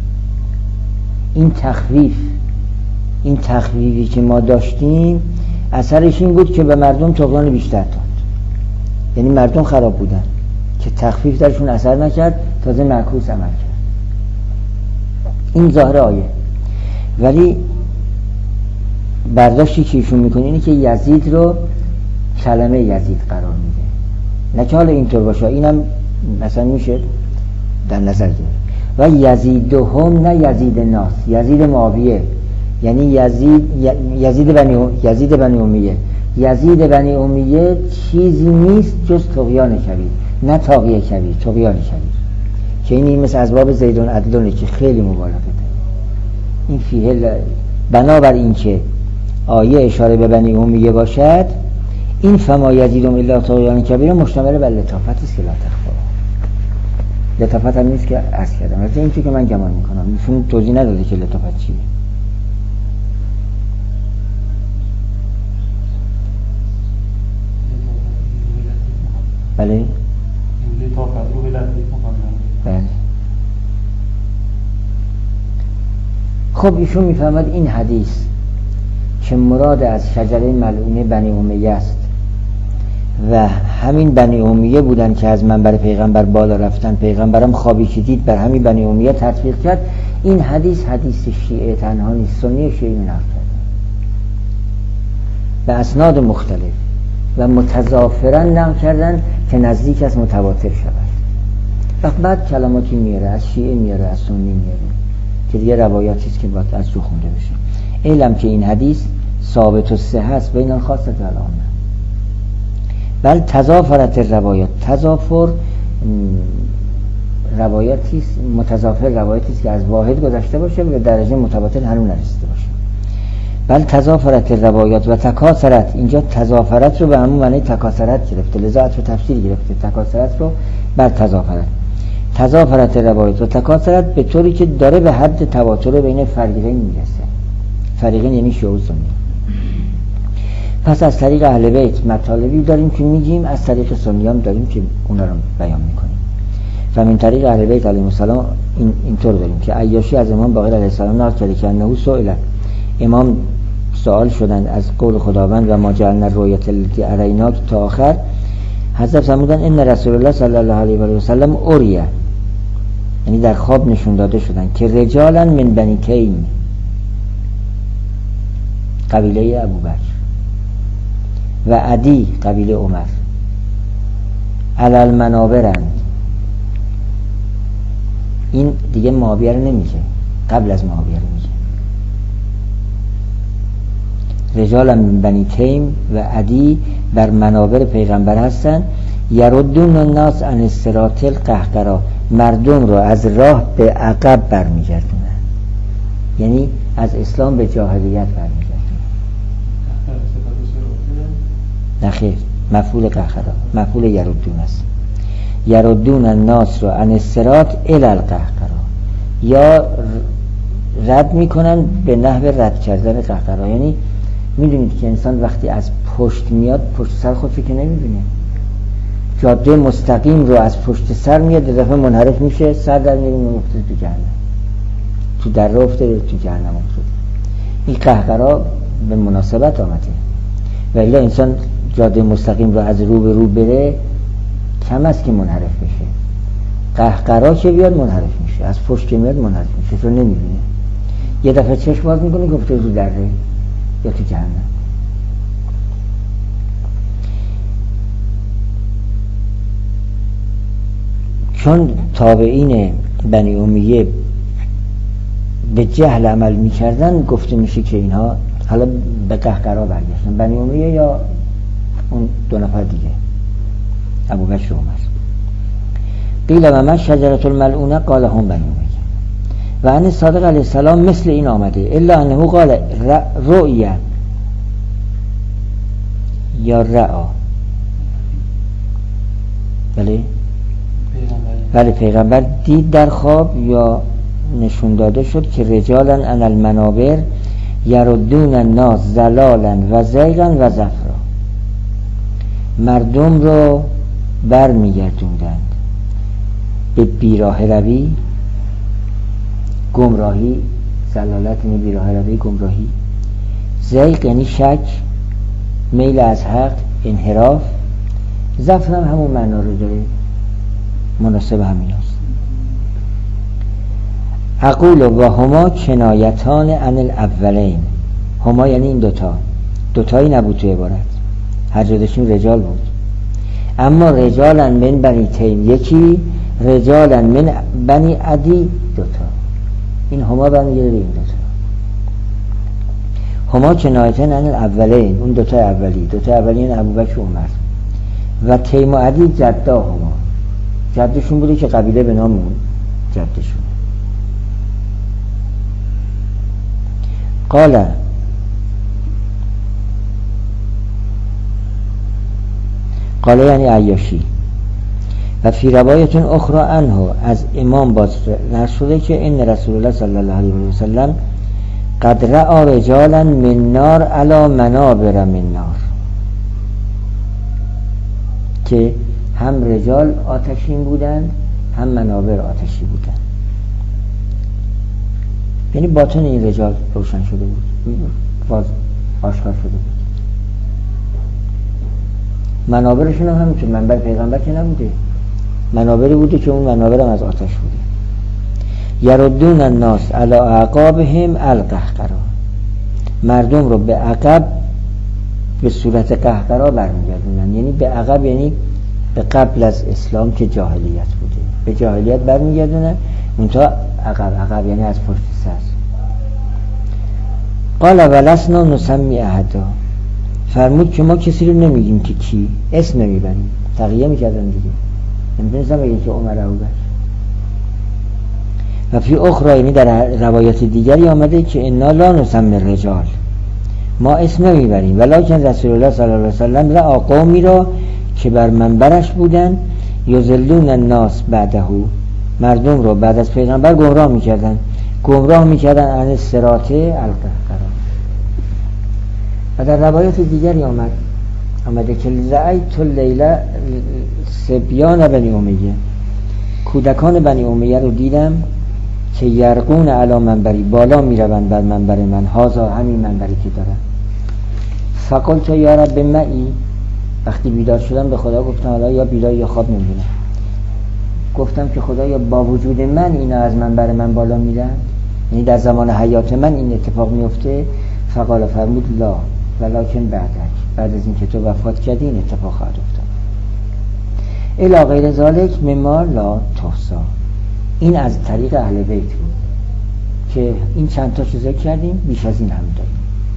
این تخویفی که ما داشتیم اثرش این بود که به مردم طغیان بیشتر داد، یعنی مردم خراب بودن که تخفیف درشون اثر نکرد، تازه معکوس عمل کرد. این ظاهر آیه. ولی برداشتی که ایشون میکنه اینه که یزید رو کلمه یزید قرار میده، نه که حالا اینطور باشه. اینم مثلا میشه در نظر گرفت. و یزیدهم نه یزید ناس، یزید معاویه یعنی یزید بنی امیه. یزید بنی امیه چیزی نیست جز طغیان کبیر، نه طاغی کبیر، طغیان کبیر، که این مثل از باب زیدون عدلونه که خیلی مبالغه داره. این فیه بنابر این که آیه اشاره به بنی امیه باشد، این فما یزیدهم الا طغیانا کبیرا مشتمل بر لطافتی است که لا تخفی. لطافت هم نیست که عرض کردم، از این که من گمان میکنم ایشون توضیح نداده که لطافت چیه. بله لطافت رو به لطیف مقدم. بله. خب ایشون میفهمد این حدیث که مراد از شجره ملعونه بنی امیه است و همین بنی امیه بودن که از منبر پیغمبر بالا رفتن، پیغمبرم خوابی که دید بر همین بنی امیه تطبیق کرد. این حدیث شیعه تنها نیست، سنی شیعه نقل کرد به اسناد مختلف و متضافرا نقل کردن که نزدیک از متواتر شود. بعد کلماتی میاره از شیعه میاره از سنی میاره که دیگه روایاتی است که باید از رو خونده بشه. علم که این حدیث ثابت و صحیح است بین الخاصه و العامه. بل تضافرت روایات، تضافر روایاتی است، متضافر روایاتی است که از واحد گذشته باشه و به درجه متواتر هنوز نرسیده باشه. بل تضافرت روایات و تکاثرت، اینجا تضافرت رو به همون معنی تکاثرت گرفته، لذا عطف تفسیر گرفته تکاثرت رو بر تضافرت. تضافرت روایات و تکاثرت به طوری که داره به حد تواتر بین فریقین میرسه. فریقین یعنی شیعه و سنی. پس از طریق اهل بیت مطالبی داریم که میگیم، از طریق سنی هم داریم که اونا رو بیان میکنیم. و من طریق اهل بیت علیهم السلام اینطور داریم که عیاشی از امام باقر علیه السلام نقل کرده که انه سئل، امام سوال شدن از قول خداوند و ما جعلنا الرؤیة التي اریناک تا آخر. حضرت فرمودن ان رسول الله صلی الله علیه و سلم اریه، یعنی در خواب نشون داده شدن که رجالا من بنی کین، قبیله ابوبکر، و عدی قبیله عمر، علل منابرند. این دیگه معاویه رو نمیگه، قبل از معاویه رو میگه. رجال من بنی تیم و عدی بر منابر پیغمبر هستن. یردون الناس عن الصراط القهقرا، مردم رو از راه به عقب برمیگردونن، یعنی از اسلام به جاهلیت برمیگردونن. نخیر، مفعول قهقرا، مفعول یردون است. یردون الناس رو عن الصراط الی القهقرا، یا رد میکنن به نحو رد کردن قهقرا. یعنی میدونید که انسان وقتی از پشت میاد پشت سر خودشو که نمیبینه، جاده مستقیم رو از پشت سر میاد، یه دفعه منحرف میشه، سر در میره میفته تو جهنم، تو در افتاده، تو جهنم افتاده. این قهقرا به مناسبت آمده، ولی انسان جاده مستقیم رو از رو به رو بره کم است که منحرف بشه. قهقرا که بیاد منحرف میشه، از پشت که میاد منحرف میشه، تو نمیبینه، یه دفعه چشم باز میکنه گفته رو دره یا تو جهنم. چون تابعین بنی امیه به جهل عمل میکردن، گفته میشه که اینها حالا به قهقرا برگشتن، بنی امیه یا اون دو نفر دیگه، ابوبکر و عمر. قیل و من شجرة الملعونه قال هم بنی امیه و ان صادق علیه السلام مثل این آمده، الا انه قال رؤیا یا رعا. بله پیغمبر دید در خواب یا نشون داده شد که رجالا عن المنابر یردون الناس ضلالا و زیغا و زفرا، مردم رو بر میگردوندند به بیراه روی، گمراهی، ضلالت یعنی بیراه روی، گمراهی، زیغ یعنی شک، میل از حق، انحراف، زفر هم همون معنا رو داره، مناسب همین است. اقول و هما کنایتان عن الاولین، هما یعنی این دوتایی نبود تو عبارت، هر جدشون رجال بود، اما رجالا من بنی تیم یکی، رجالا من بنی عدی دوتا، این هما برمیگرده به این دوتا. هما کنایتان عن الاولین، اون دوتا اولی ابوبکر و عمر، و تیم و عدی جدا هما، جدشون بوده که قبیله به نام اون جدشون. قال یعنی عیاشی. و فی روایت اخرى عنه از امام باز نشده که ان رسول الله صلی الله علیه و سلم قد رأى رجالا من نار علی منابر من نار، که هم رجال آتشین بودن هم منابر آتشی بودن، یعنی باطن این رجال روشن شده بود، باز آشکار شده بود. منابرشون هم همینطور، منبر پیغمبر که نبوده، منابری بوده که اون منابر هم از آتش بوده. یردون الناس علی اعقابهم القهقرا، مردم رو به عقب به صورت قهقرا برمیگردونن، یعنی به عقب یعنی به قبل از اسلام که جاهلیت بوده، به جاهلیت برمیگردونن، منتها عقب یعنی از پشت سر. قال ولسنا نسمی احدا، فرمود که ما کسی رو نمیگیم که کی، اسم نمیبریم، تقیه میکردن دیگه، نمیتونستم بگیم که عمر ابوبکر. و فی اخرى یعنی در روایت دیگری آمده که انا لا نسمی الرجال، ما اسم نمیبریم، ولکن رسول الله صلی الله علیه و سلم رأى قومی را که بر منبرش بودن یضلون الناس بعده، مردم رو بعد از پیغمبر گمراه میکردن عن الصراط القهقرا. و در روایت دیگری آمده که رأیت اللیله صبیان بنی امیه، کودکان بنی امیه رو دیدم که یرقون علی منبری، بالا میروند بر منبر من، هازا همین منبری که دارم. فقلت یا رب معی، وقتی بیدار شدم به خدا گفتم، حالا یا بیدار یا خواب نمیدونم، گفتم که خدایا با وجود من اینا از منبر من بالا میرن، یعنی در زمان حیات من این اتفاق میفته؟ فقال، فرمود لا ولکن بعد از این که تو وفات کردی این اتفاق خواهد افتاد. الی غیر ذالک مما لا تحصا. این از طریق اهل بیت بود که این چند تا ذکر کردیم، بیش از این هم داریم.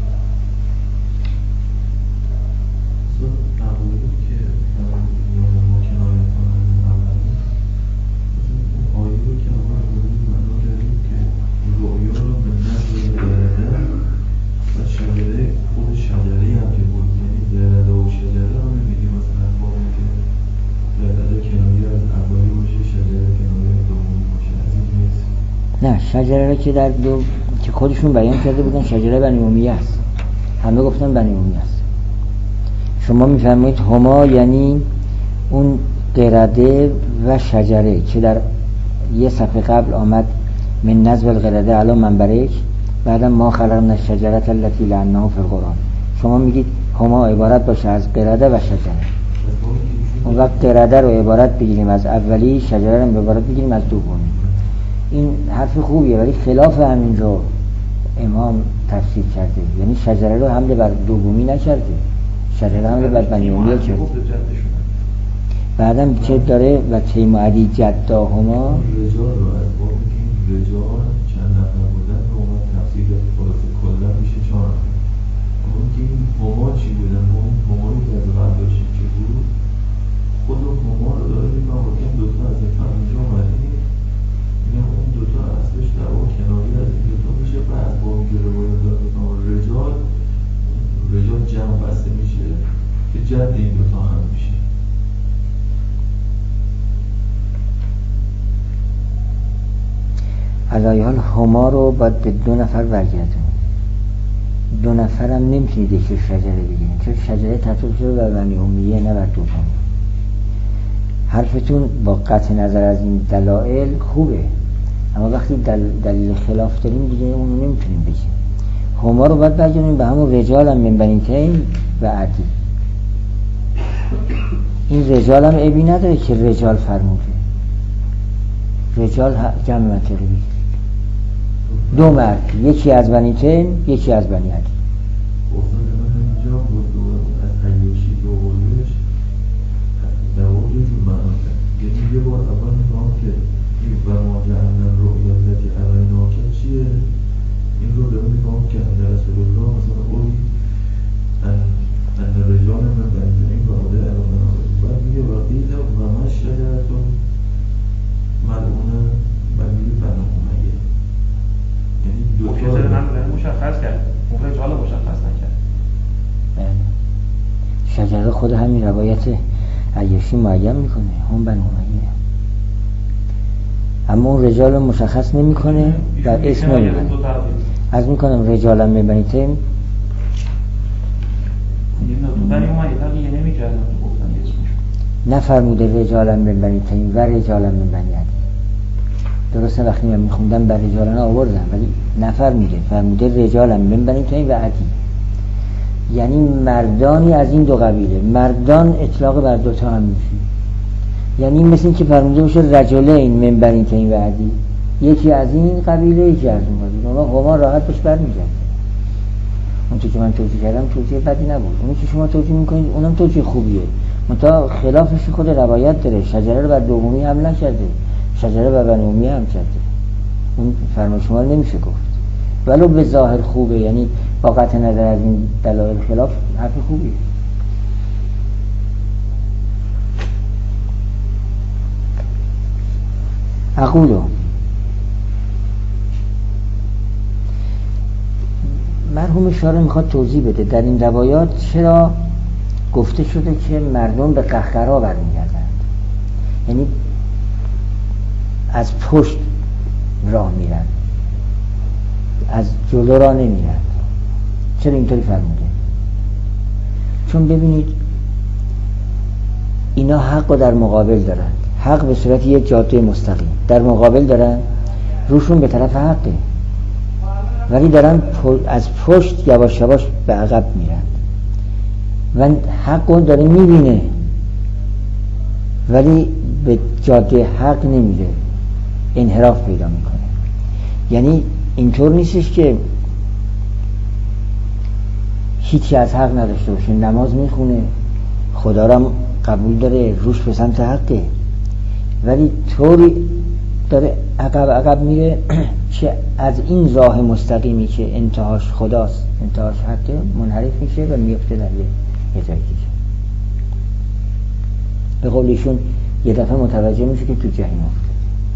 نه، شجره را که در دو که خودشون بیان کرده بودن شجره بنی امیه است، همه گفتن بنی امیه است. شما میفرمایید هما یعنی اون قرده و شجره که در یه صفحه قبل آمد من نزب القرده علی منبرک، بعدم ما خلقنا الشجره التي لعناها فی القرآن. شما میگید هما عبارت باشه از قرده و شجره، اون وقت قرده رو عبارت بگیریم از اولی، شجره رو عبارت بگیریم از دومی. این حرف خوبیه، ولی خلاف همین رو امام تفسیر کرده، یعنی شجره رو حمله بر دومی نکرده، شجره حمله بر بنی امیه کرده. بعدم چه داره و تیم علی جداهما رجال رو از با میگیم رجال چند نفر بودن رو اومد تفسیر خلاص کلا میشه 4 نفر. اون که این هما چی بودن؟ هما رو که از قبل داشتیم که بود خود هما رو داریم و این دوتا از این فهمیجا اومدیم، اون دوتا اصلش در اون کناری از این دوتا میشه. بعد با اینکه روایت داریم رجال جمع بسته میشه که جد این دوتا هم میشه. علایه حال هما رو باید به 2 نفر برگردونیم. 2 نفر هم نمیتونید یک شجره بگیریم، چون شجره تطبیق شده بر بنی امیه نه بر دومی. حرفتون با قطع نظر از این دلائل خوبه، اما وقتی دلیل خلاف داریم دیگه اون رو نمیتونیم بگیم. هما رو باید برگردونیم به همون رجال هم من بنی تیم و عدی. این رجال هم عیبی نداره که رجال فرموده، رجال جمع منطقی بگیرید، 2 مرد، یکی از بنی تیم یکی از بنی عدی. گفتم اینجا بود از عیاشی که آوردهش دوار یه جور معنا کرد، یعنی یه بار اول نگاه که این برماجه اندن رؤیتی علینا کرد چیه؟ این رو داره نگاه کرد در رسول الله مثلا اوی ان رجال من بنیتنین و عاده علاقه ناید، بعد میگه وقیل و من شجرتون ملعونه بنی بنو امیه. یعنی دوتا من مشخص کرد، اون رجال مشخص نکرد. شجره خود همین روایت عیاشی معین میکنه هم بنو امیه، اما اون رجال مشخص نمیکنه و اسم نمیکنه. از میکنم رجالم میبنی تیم نفرموده رجالم میبنی تیم و رجالم میبنی عدی. درسته وقتی من میخوندم بر رجالان آوردم، ولی نفرموده، فرموده رجالم میبنی تیم و عدی، یعنی مردانی از این 2 قبیله. مردان اطلاق بر 2 تا هم میشه، یعنی مثل این که فرموده باشه رجلین من بنی تیم و عدی، یکی از این قبیله یکی از اون قبیله. هما راحت بهش برمیگرده. اون که من توجیه کردم توجیه بدی نبود، اونی که شما توجیه میکنید اونم توجیه خوبیه، منتها خلافش خود روایت داره. شجره رو بر دومی حمله نکرده، شجره بر بنی امیه هم کرده. اون فرمان شما نمیشه گفت، ولو به ظاهر خوبه، یعنی با قطع نظر از این دلایل خلاف حرف خوبیه. اقولو مرحوم شارح میخواد توضیح بده در این روایات چرا گفته شده که مردم به قهقرا برمیگردند، یعنی از پشت راه میرن، از جلو راه نمیرن. چرا اینطوری فرموده؟ چون ببینید اینا حق رو در مقابل دارن، حق به صورت یک جاده مستقیم در مقابل دارن، روشون به طرف حقه، ولی دارن از پشت یواش یواش به عقب میرن و حق رو داره میبینه ولی به جاده حق نمیره، انحراف پیدا میکنه. یعنی اینطور نیستش که هیچی از حق نداشته باشه، نماز میخونه، خدا را قبول داره، روش به سمت حقه، ولی طوری داره عقب میره که از این راه مستقیمی که انتهاش خداست، انتهاش حقه، منحرف میشه و میفته در یه جایی دیگه. به قول ایشون یه دفعه متوجه میشه که تو جهنم افته.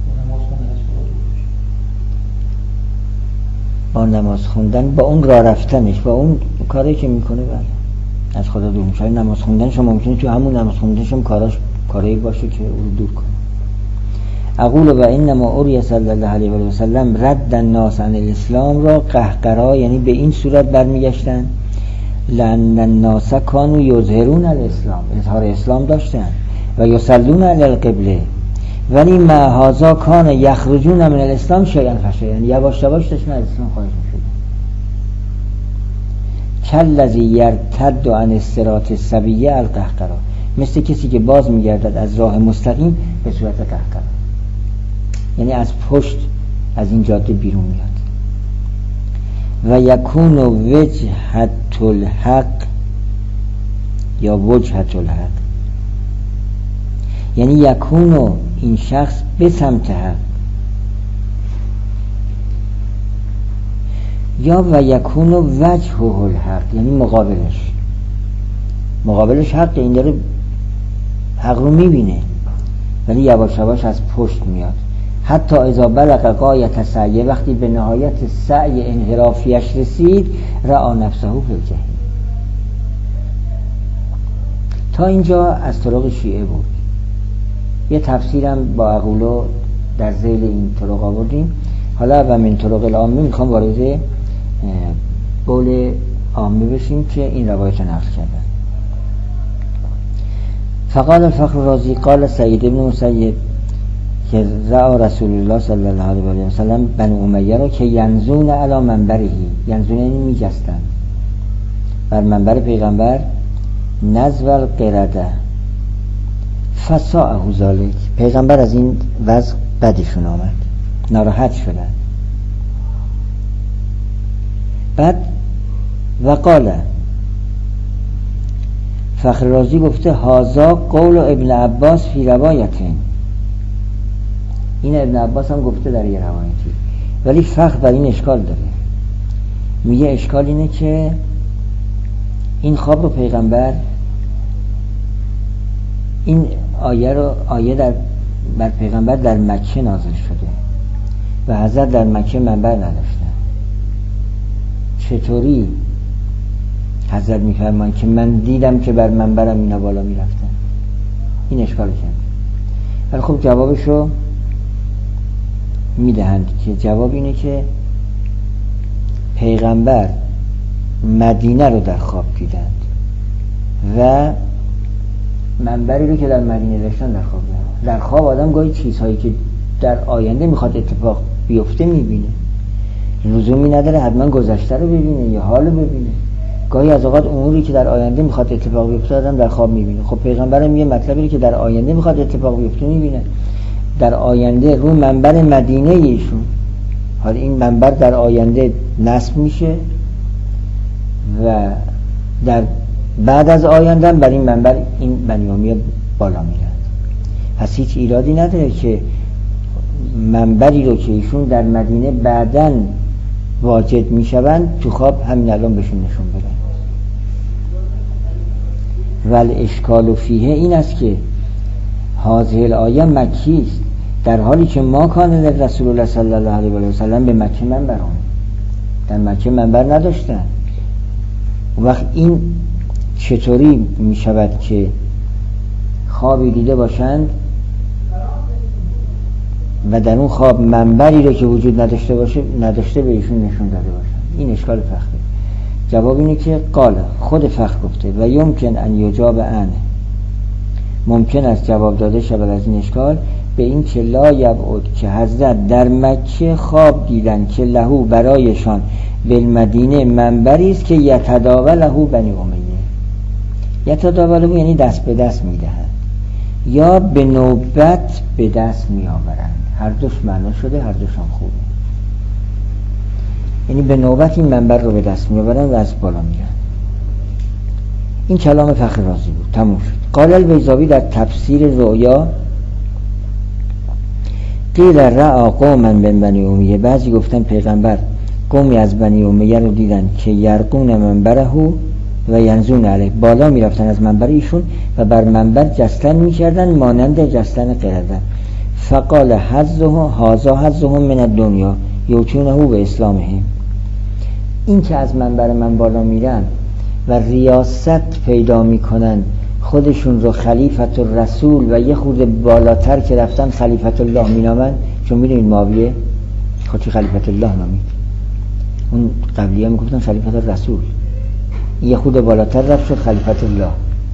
با نماز خوندن، با اون راه رفتنش، با اون کاری که میکنه، بله از خدا دور میشه. نماز خوندنش ممکنه تو همون نماز خوندنش هم کاری باشه که او رو دور کنه. اقول و انما اوری صلی الله علیه و سلم رد الناس عن الاسلام را قهقرا، یعنی به این صورت برمیگشتن لأن الناس کانوا یظهرون الاسلام، اظهار اسلام داشتن و یصلون علی القبله، ولی مع هذا کان یخرجون من الاسلام شیئا فشیئا، یعنی یواش یواش داشتن از اسلام خارج میشدن. کالذی یرتد عن الصراط السویه القهقرا، مثل کسی که باز میگردد از راه مستقیم به صورت قهقرا، یعنی از پشت از این جاده بیرون میاد. و یکون وجهت الحق یا وجهت الحق، یعنی یکون این شخص به سمت حق، یا و یکون وجهه الحق، یعنی مقابلش حق، این داره حق رو میبینه ولی یواش یواش از پشت میاد. حتی اذا بلغ غایت سعی، وقتی به نهایت سعی انحرافیش رسید، رأى نفسه فی الجحیم. تا اینجا از طرق شیعه بود. یه تفسیرم با اقولو در ذیل این طرق آوردیم. حالا و من طرق العامه میخوام وارد قول عامه بشیم که این روایت نقل کردن. فقال الفخر الرازی قال سعید ابن مسیب که رأى رسول الله صلی الله علیه و سلم بنی امیه را که ینزون علی منبره، ینزون یعنی میجستن بر منبر پیغمبر، نزو القرده فساءه ذلک، پیغمبر از این وضع بدشون آمد، ناراحت شدن. بعد وقال فخر رازی گفته هازا قول ابن عباس فی روایتین، این ابن عباس هم گفته در یه روایتی، ولی فخر بر این اشکال داره. میگه اشکال اینه که این خواب رو پیغمبر، این آیه بر پیغمبر در مکه نازل شده و حضرت در مکه منبر نداشتن. چطوری حضرت میفرمان که من دیدم که بر منبرم اینا بالا میرفتن؟ این اشکال کرد. ولی خب جوابشو میدهند که جواب اینه که پیغمبر مدینه رو در خواب دیدند و منبری رو که در مدینه داشتن در خواب دیدند. در خواب آدم گاهی چیزهایی که در آینده میخواد اتفاق بیفته میبینه، لزومی نداره حتما گذشته رو ببینه یا حال رو ببینه. گاهی از اوقات اموری که در آینده میخواد اتفاق بیفته آدم در خواب میبینه. خب پیغمبرم یه مطلبی که در آینده میخواد اتفاق بیفته میبینه، در آینده رو منبر مدینه ایشون. حالا این منبر در آینده نصب میشه و در بعد از آینده بر این منبر این بنی امیه بالا میرن. پس هیچ ایرادی نداره که منبری رو که ایشون در مدینه بعداً واجد میشوند تو خواب همین الان بهشون نشون بدن. ول اشکال فیه این است که هذه الآیه مکی است، در حالی که ما کان رسول الله صلی الله علیه و سلم به مکه منبر، در مکه منبر نداشتن. وقت این چطوری می شود که خوابی دیده باشند و در اون خواب منبری رو که وجود نداشته به ایشون نشون داده باشند؟ این اشکال فخره. جواب اینه که قال خود فخر گفته و یمکن ان یجاب عنه، ممکن است جواب داده شود از این اشکال به این که لا یبعد که حضرت در مکه خواب دیدن که لهو برایشان بالمدینه منبری است که یتداوله بنی امیه. یتداوله یعنی دست به دست میدهند یا به نوبت به دست میآورند. هر دوش معنا شده، هر دوش هم خوبه. یعنی به نوبت این منبر رو به دست میآورند و از بالا میرن. این کلام فخر رازی بود، تموم شد. قال البیضاوی در تفسیر رؤیا قیل رأى قوما من بنی امیه، بعضی گفتن پیغمبر قومی از بنی امیه رو دیدن که یرقون منبره و ینزون علیه، بالا میرفتن از منبر ایشون و بر منبر جستن میکردن مانند جستن قرده. فقال هذا حظهم من الدنیا یؤتونه به اسلامهم، این که از منبر من بالا میرن و ریاست پیدا میکنن، خودشون رو خلیفت الرسول و یه خورده بالاتر که رفتن خلیفت الله مینامن. چون میدونید معاویه خودش خلیفت الله نامید، اون قبلیه میگفتن خلیفت الرسول، یه خورده بالاتر رفت شد خلیفت الله.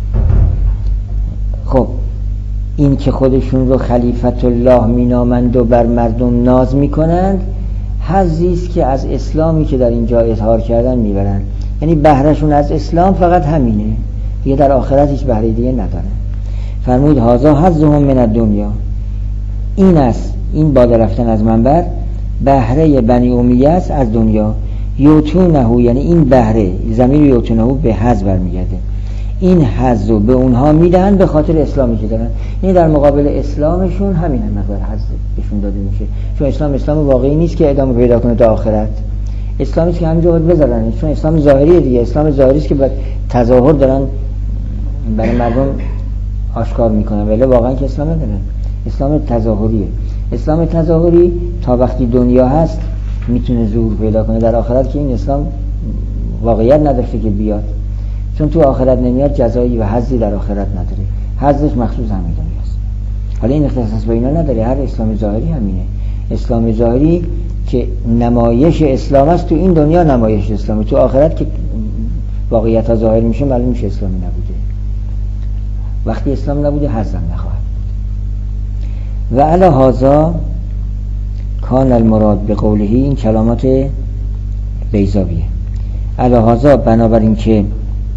خب این که خودشون رو خلیفت الله مینامند و بر مردم ناز میکنند، حظی است که از اسلامی که در اینجا اظهار کردن میبرن، یعنی بهرهشون از اسلام فقط همینه، دیگه در آخرت هیچ بهره دیگه نداره. فرمود هذا حظهم من الدنیا، این است، این بالا رفتن از منبر بهره بنی امیه است از دنیا. یوتونه، یعنی این بهره، ضمیر یوتونه به حظ برمیگرده، این حظ رو به اونها میدهن به خاطر اسلامی که دارن، یعنی در مقابل اسلامشون همین مقدار حظ بهشون داده میشه. چون اسلام واقعی نیست که ادامه پیدا کنه تا آخرت، اسلامی است که همینجا باید بذارن، چون اسلام ظاهریه دیگه، اسلام ظاهری است که باید تظاهر دارن برای مردم آشکار میکنن، ولی واقعا که اسلام ندارن، اسلام تظاهریه. اسلام تظاهری تا وقتی دنیا هست میتونه ظهور پیدا کنه، در آخرت که این اسلام واقعیت نداشته که بیاد، چون تو آخرت نمیاد جزایی و حظی در آخرت نداره، حظش مخصوص همین دنیاست. حالا این اختصاص به اینا نداره، هر اسلام ظاهری همینه. اسلام ظاهری که نمایش اسلام است تو این دنیا، نمایش اسلامی، تو آخرت که واقعیت ها ظاهر میشه معلوم میشه اسلامی نبوده. وقتی اسلام نبوده حظم نخواهد بود. و علی هذا کان المراد به قوله، این کلامات بیضاویه. علی هذا بنابراین که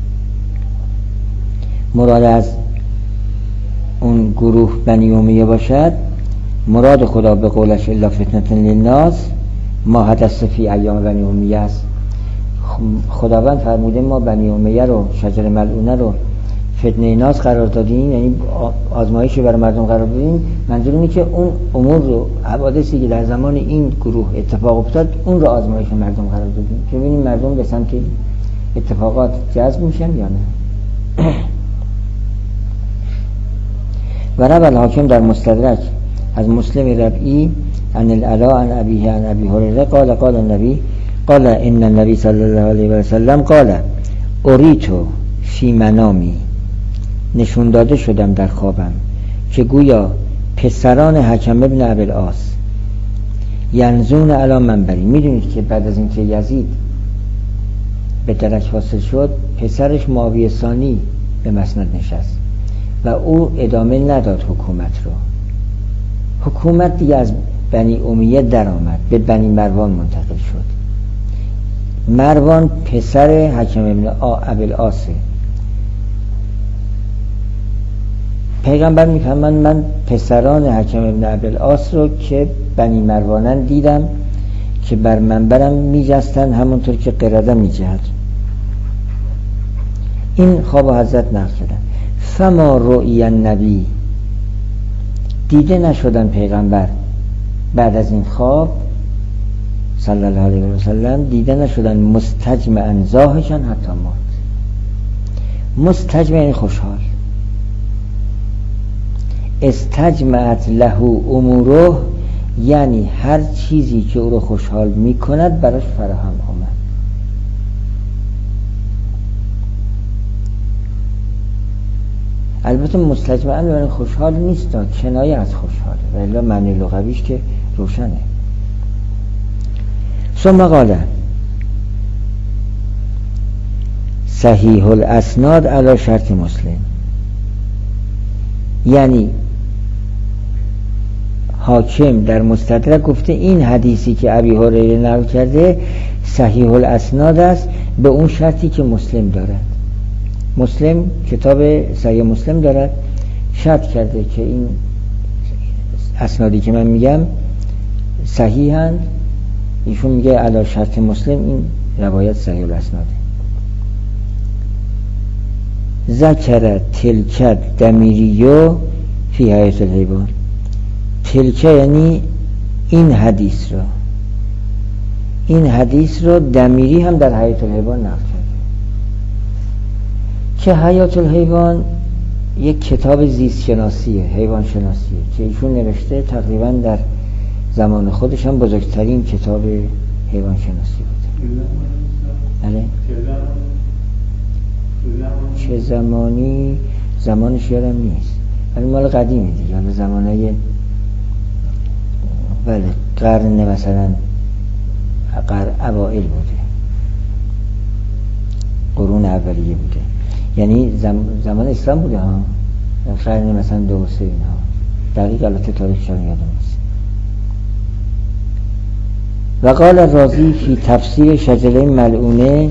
مراد از اون گروه بنی امیه باشد، مراد خدا به قولش الا فتنة للناس ما حدث فی ایام بنی امیه است. خداوند فرموده ما بنی امیه رو، شجر ملعونه رو فتنه ناس قرار دادیم، یعنی آزمایشی برای مردم قرار دادیم. منظور اینه که اون امور رو، حوادثی که در زمان این گروه اتفاق افتاد، اون رو آزمایش مردم قرار دادیم که ببینیم مردم به سمت اتفاقات جذب میشن یا نه. و روى الحاکم در مستدرک از مسلم ربعی عن العلا عن ابیه عن ابی هریره قال قال النبی قال ان النبی صلی الله علیه و سلم قال اریتو فی منامی، نشون داده شدم در خوابم که گویا پسران حکم ابن ابوالعاص ینزون علی منبری. میدونید که بعد از اینکه یزید به درک حاصل شد، پسرش معاویه ثانی به مسند نشست و او ادامه نداد حکومت رو. حکومت دیگه از بنی امیه در آمد، به بنی مروان منتقل شد. مروان پسر حکم ابن ابوالعاص. پیغمبر میفهمن من پسران حکم ابن ابوالعاص رو که بنی مروانن دیدم که بر منبرم میجستن همونطور که قرده میجهد. این خواب حضرت نقل کردن. فما رؤی النبی، دیده نشدن پیغمبر بعد از این خواب صلی الله علیه و سلم، دیده نشدن مستجمعا ضاحکا حتی مات. مستجمع یعنی خوشحال. استجمعت له اموره، یعنی هر چیزی که او رو خوشحال میکند براش فراهم آمد. البته مستجمعاً یعنی خوشحال نیست، کنایه از خوشحاله، ولی معنی لغویش که روشنه. ثم قال صحیح الاسناد علی شرط مسلم، یعنی حاکم در مستدرک گفته این حدیثی که ابی هریره نقل کرده صحیح الاسناد است به اون شرطی که مسلم دارد. مسلم کتاب صحیح مسلم دارد، شرط کرده که این اسنادی که من میگم صحیحند. ایشون میگه علی شرط مسلم این روایت صحیح الاسناده. ذکر تلک دمیریو فی حیات الحیوان. تلک یعنی این حدیث را دمیری هم در حیات الحیوان نقل کرده که حیات الحیوان یک کتاب زیست شناسیه، حیوان شناسیه که ایشون نوشته. تقریبا در زمان خودش هم بزرگترین کتاب حیوان شناسی بوده. بله؟ چه زمانی؟ زمانش یادم نیست، ولی مال قدیمی دیگه، حالا زمانه بله قرن مثلا اوائل بوده، قرون اولیه بوده، یعنی زمان اسلام بوده ها، قرن مثلا 2 و 3 اینها. دقیق البته تاریخش یادم نیست. و قال الرازی فی تفسیر شجره ملعونه،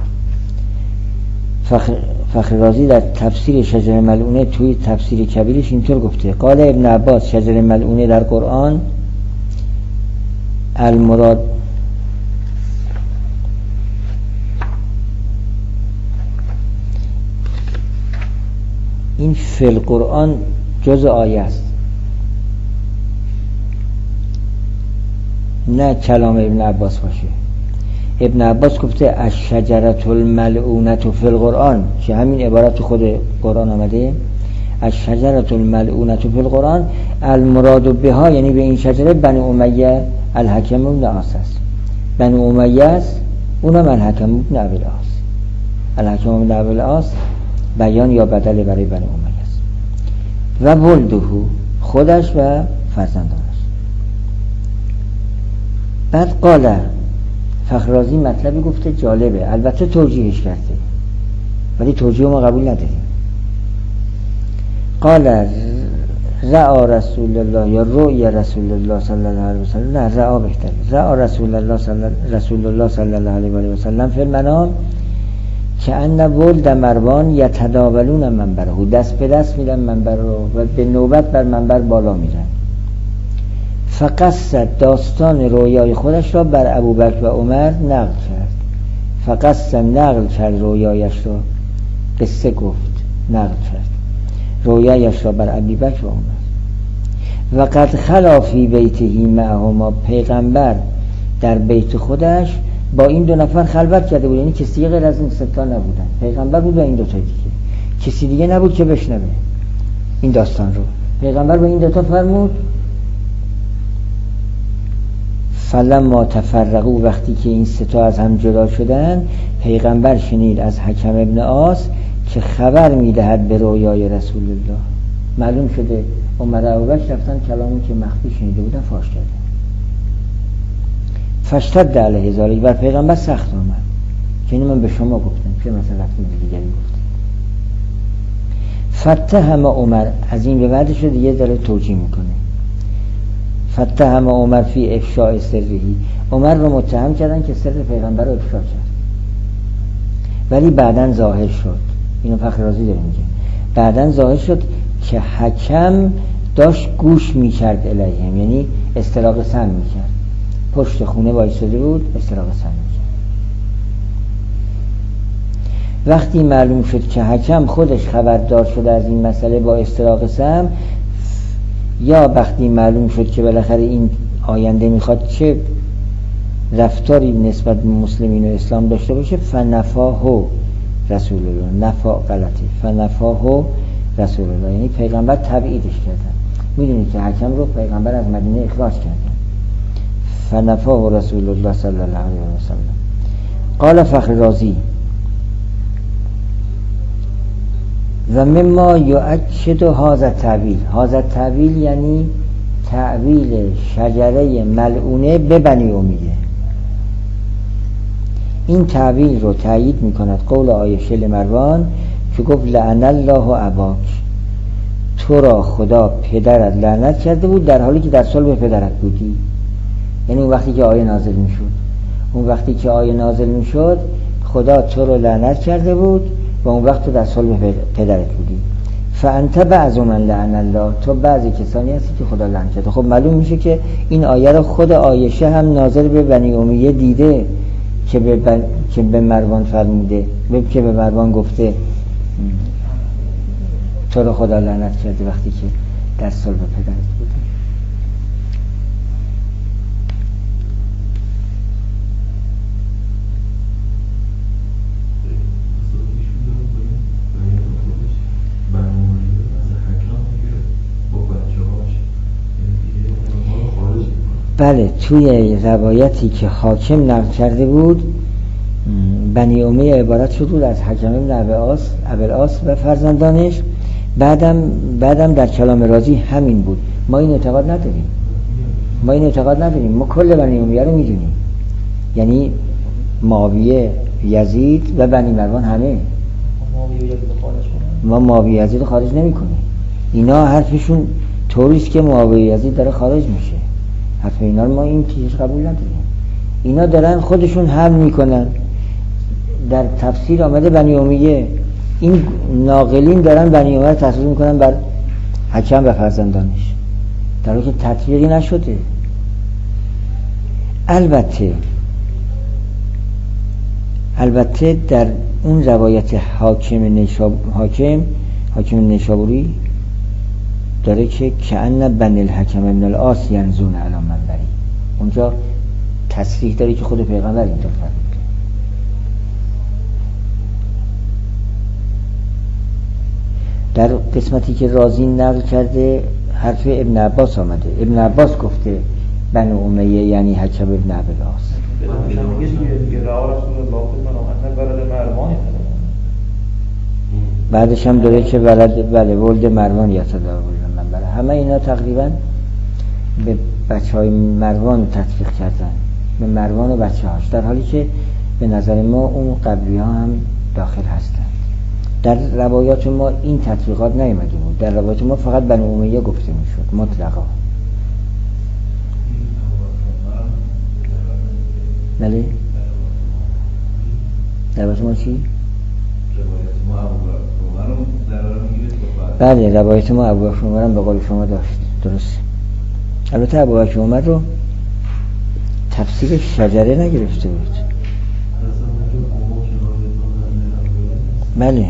فخر رازی در تفسیر شجره ملعونه توی تفسیر کبیرش اینطور گفته: قال ابن عباس شجره ملعونه در قرآن المراد این فی القرآن جز آیه است، نه کلام ابن عباس باشه. ابن عباس گفته الشجرة الملعونة فی القرآن، که همین عبارت خود قرآن آمده، الشجرة الملعونة فی القرآن المراد بها، یعنی به این شجره بنی امیه الحکم بن عاص است. بنی امیه است، اونم الحکم بن ابی العاص. الحکم بن ابی العاص بیان یا بدل برای بنی امیه است. و ولده، خودش و فرزندانش. بعد قال فخر رازی مطلبی گفته جالبه، البته توجیهش کرده ولی توجیه ما قبول نداریم. قال رأى رسول الله یا رؤیا رسول الله صلی الله علیه و سلم، نه رأى بهتره، رأى رسول الله صلی الله علیه و سلم فی المنام که ان ولد مروان یتداولون منبره، دست به دست میرن منبر رو و به نوبت بر منبر بالا میرن. فقصد داستان رویای خودش را بر ابوبکر و عمر نقل کرد. فقصد نقل کرد رویایش را، قصه گفت، نقل کرد رویایش را بر ابوبکر و عمر. و قد خلا فی بیته معهما، پیغمبر در بیت خودش با این 2 نفر خلوت کرده بود، یعنی کسی غیر از این 3 تا نبودن، پیغمبر بود و این 2 تا دیگه، کسی دیگه نبود که بشنوه این داستان رو. پیغمبر با این 2 تا فرمود فلما تفرقوا، وقتی که این 3 تا از هم جدا شدن، پیغمبر شنید از حکم ابن عاص که خبر میدهد به رویای رسول الله. معلوم شده عمر و ابوبکر رفتن کلامی که مخفی شنیده بودن فاش کردن. فاشتد علیه ذلک، بر پیغمبر سخت آمد که اینو من به شما گفتم، که مثلا رفتیم دیگری گفتم. فتهم عمر، از این به بعدش رو دیگه داره توجیه میکنه. فتهم عمر فی افشاء سرهی، عمر رو متهم کردن که سر پیغمبر رو افشا کرد، ولی بعدن ظاهر شد، اینو فخر رازی داره میگه، بعدن ظاهر شد که حکم داشت گوش میکرد الیهم، یعنی استراق سم میکرد، پشت خونه وایساده بود استراق سم میکرد. وقتی معلوم شد که حکم خودش خبردار شده از این مسئله با استراق سم، یا وقتی معلوم شد که بالاخره این آینده میخواد چه رفتاری نسبت به مسلمین و اسلام داشته باشه، فنفاه رسول الله، نفا غلطی، فنفاه رسول الله، یعنی پیغمبر تبعیدش کردن. میدونید که حکم رو پیغمبر از مدینه اخراج کردن. فنفاه رسول الله صلی الله علیه و سلم. قال فخر رازی و مما یؤکد هذا التأویل، هذا التأویل یعنی تأویل شجره ملعونه به بنی امیه. این تأویل رو تایید میکند قول عایشه لمروان که گفت لعن الله اباک، تو را خدا پدرت لعنت کرده بود در حالی که در صلب پدرت بودی. یعنی اون وقتی که آیه نازل میشد، خدا تو رو لعنت کرده بود و اون وقت تو در صلب پدرت بودی. فانت بعض من لعن الله، تو بعضی کسانی هستی که خدا لعنت کرده. خب معلوم میشه که این آیه رو خود عایشه هم ناظر به بنی امیه دیده که به مروان فرموده، که به مروان گفته تو رو خدا لعنت کرده وقتی که در صلب پدرت بودی. بله، توی روایتی که حاکم نقل کرده بود بنی امیه عبارت شد بود از حکم بن ابوالعاص و فرزندانش. بعدم در کلام رازی همین بود. ما این اعتقاد نداریم. ما کل بنی امیه رو میدونیم، یعنی معاویه، یزید و بنی مروان همه. ما معاویه یزید رو خارج نمی کنیم. اینا حرفشون طوریست که معاویه یزید داره خارج میشه. حرف اینا رو ما این چیزش قبول نداریم. اینا دارن خودشون حل میکنن. در تفسیر آمده بنی امیه، این ناقلین دارن بنی امیه تفسیر میکنن بر حکم و فرزندانش، در حالی که تطبیقی نشده. البته در اون روایت حاکم نیشابوری داره که کأن بنی الحکم ابن العاص ینزون علی منبری، اونجا تصریح داره که خود پیغمبر اینطور فرمود. در قسمتی که رازی نقل کرده حرف ابن عباس آمده. ابن عباس گفته بنی امیه یعنی حکم ابن ابوالعاص. بعدش هم داره که ولد مروان یتداول من برای همه اینا تقریبا به بچهای مروان تطبیق کردن، به مروان و بچه‌هاش، در حالی که به نظر ما اون قبلی ها هم داخل هستن. در روایات ما این تطبیقات نیامده بود. در روایات ما فقط بنی امیه گفته میشد مطلقا. بله، در روایات ما چی؟ بله، روایت ما ابوبکر عمر هم به قول شما داشت، درست. البته ابوبکر عمر رو تفسیر شجره نگرفته بود. بله.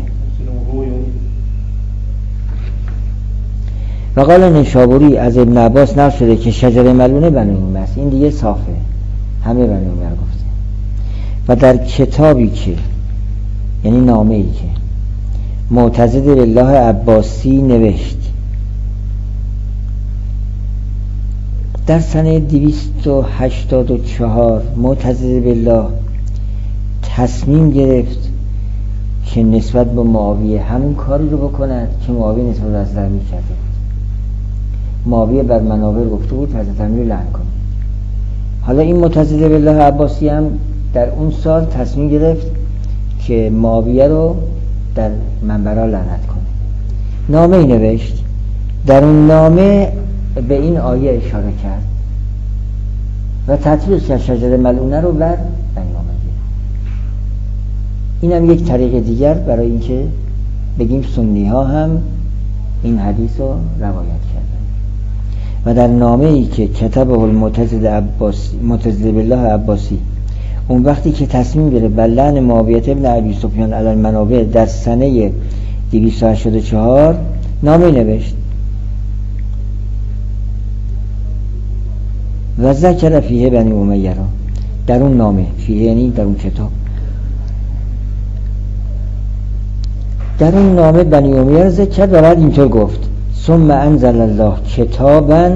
و قال نیشابوری از ابن عباس نقل شده که شجره ملعونه بنی امیه است. این دیگه صافه، همه بنی امیه رو گفته. و در کتابی که، یعنی نامه‌ای که معتضد بالله عباسی نوشت در سنه 284 معتضد بالله تصمیم گرفت که نسبت به معاویه همون کاری رو بکند که معاویه نسبت به حضرت امیر کرده بود. معاویه بر منابر گفته بود حضرت امیر لعن کنید. حالا این معتضد بالله عباسی هم در اون سال تصمیم گرفت که معاویه رو در منبرها لعنت کنه. نامه ای نوشت، در اون نامه به این آیه اشاره کرد و تطبیق کرد شجره ملعونه رو بر بنی امیه. این هم یک طریق دیگر برای اینکه بگیم سنی ها هم این حدیث رو روایت کردن. و در نامه ای که کتبه المعتضد بالله عباسی، اون وقتی که تصمیم گرفت بر لعن معاویه ابن ابی سفیان علی المنابر در سنه 284 نامه نوشت و ذکر فیه بنی امیه را، در اون نامه، فیه یعنی در اون کتاب، در اون نامه بنی امیه را ذکر کرد و بعد اینطور گفت ثم انزل الله کتابا،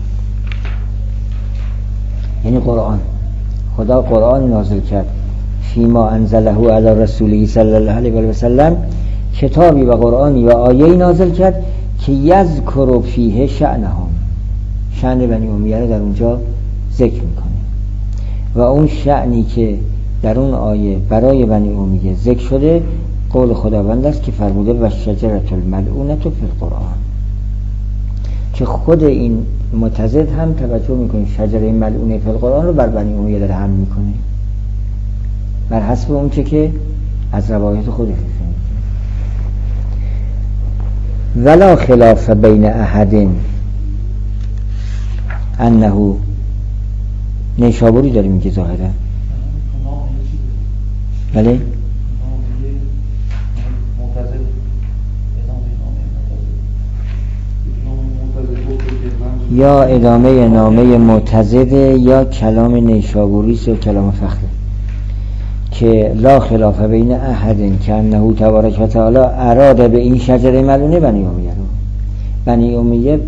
یعنی قرآن، خدا قرآن نازل کرد، فیما انزله علی رسوله صلی الله علیه و سلم، کتابی و قرآنی و آیه‌ای نازل کرد که یذکر فیه شأنهم، شأن بنی امیه رو در اونجا ذکر میکنه. و اون شأنی که در اون آیه برای بنی امیه ذکر شده قول خداوند است که فرموده و شجرة الملعونة فی القرآن، که خود این معتضد هم توجه میکنه شجره ملعونه فی القرآن رو بر بنی امیه داره حمل میکنه بر حسب اون چه که از روایت خودش شنید. ولا خلاف بین احد انه، نیشابوری داره میگه ظاهرا، بله یا ادامه نامه معتزده یا کلام نیشابوری است و کلام فخره که لا خلاف بین احد که انه تبارک و تعالی اراده به این شجره ملعونه بنی امیه رو. بنی امیه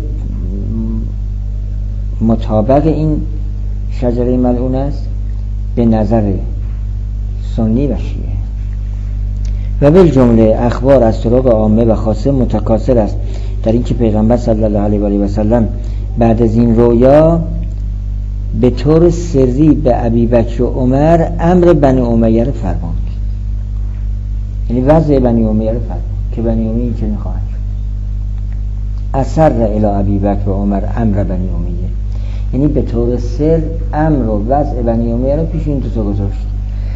مطابق این شجره ملعون است به نظر سنی و شیعه و بالجمله اخبار از طرق عامه و خاصه متکاثر است در این که پیغمبر صلی الله علیه و آله و سلم بعد از این رویا به طور سری به ابوبکر و عمر امر بنی امیه رو فرمود، یعنی وضع بنی امیه رو فرمود که بنی امیه این چنین خواهد شد. اثر الی ابوبکر و عمر امر بنی امیه، یعنی به طور سر امر و وضع بنی امیه رو پیش این دو تا گذاشت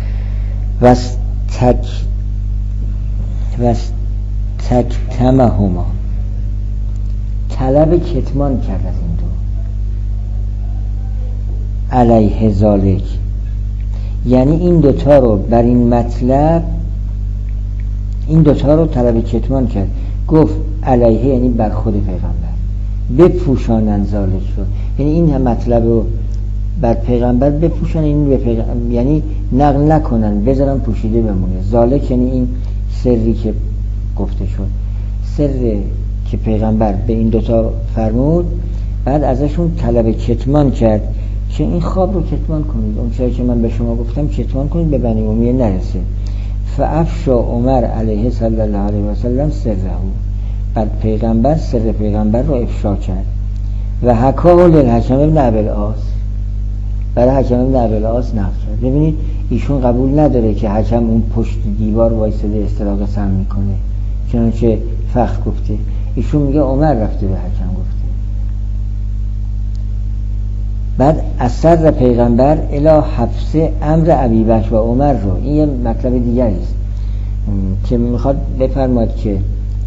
و تکتمهما طلب کتمان کرد از این دو علیه ذالک، یعنی این دوتا رو بر این مطلب این دوتا رو طلب کتمان کرد. گفت علیه یعنی بر خود پیغمبر، بپوشانن ذالک رو، یعنی این هم مطلب رو بر پیغمبر بپوشانن، این به پیغمبر یعنی نقل نکنن بذارن پوشیده بمونه. ذالک یعنی این سری که گفته شد، سر که پیغمبر به این دوتا فرمود، بعد ازشون طلب کتمان کرد که این خواب رو کتمان کنید، اون چیزی که من به شما گفتم کتمان کنید به بنی امیه نرسه. فافشا عمر علیه صلی الله علیه و سلم سره، بعد پیغمبر سر پیغمبر رو افشا کرد و حکاه للحکم ابن ابی العاص، برای حکم ابن ابی العاص نقل کرد. ببینید ایشون قبول نداره که حکم اون پشت دیوار وایساده استراق سم میکنه چنانچه فخر گفته، ایشون میگه عمر رفته به حکم گفته. بعد اثر پیغمبر الی حفظ امر ابوبکر و عمر رو، این یه مطلب دیگری است که میخواد بفرماید که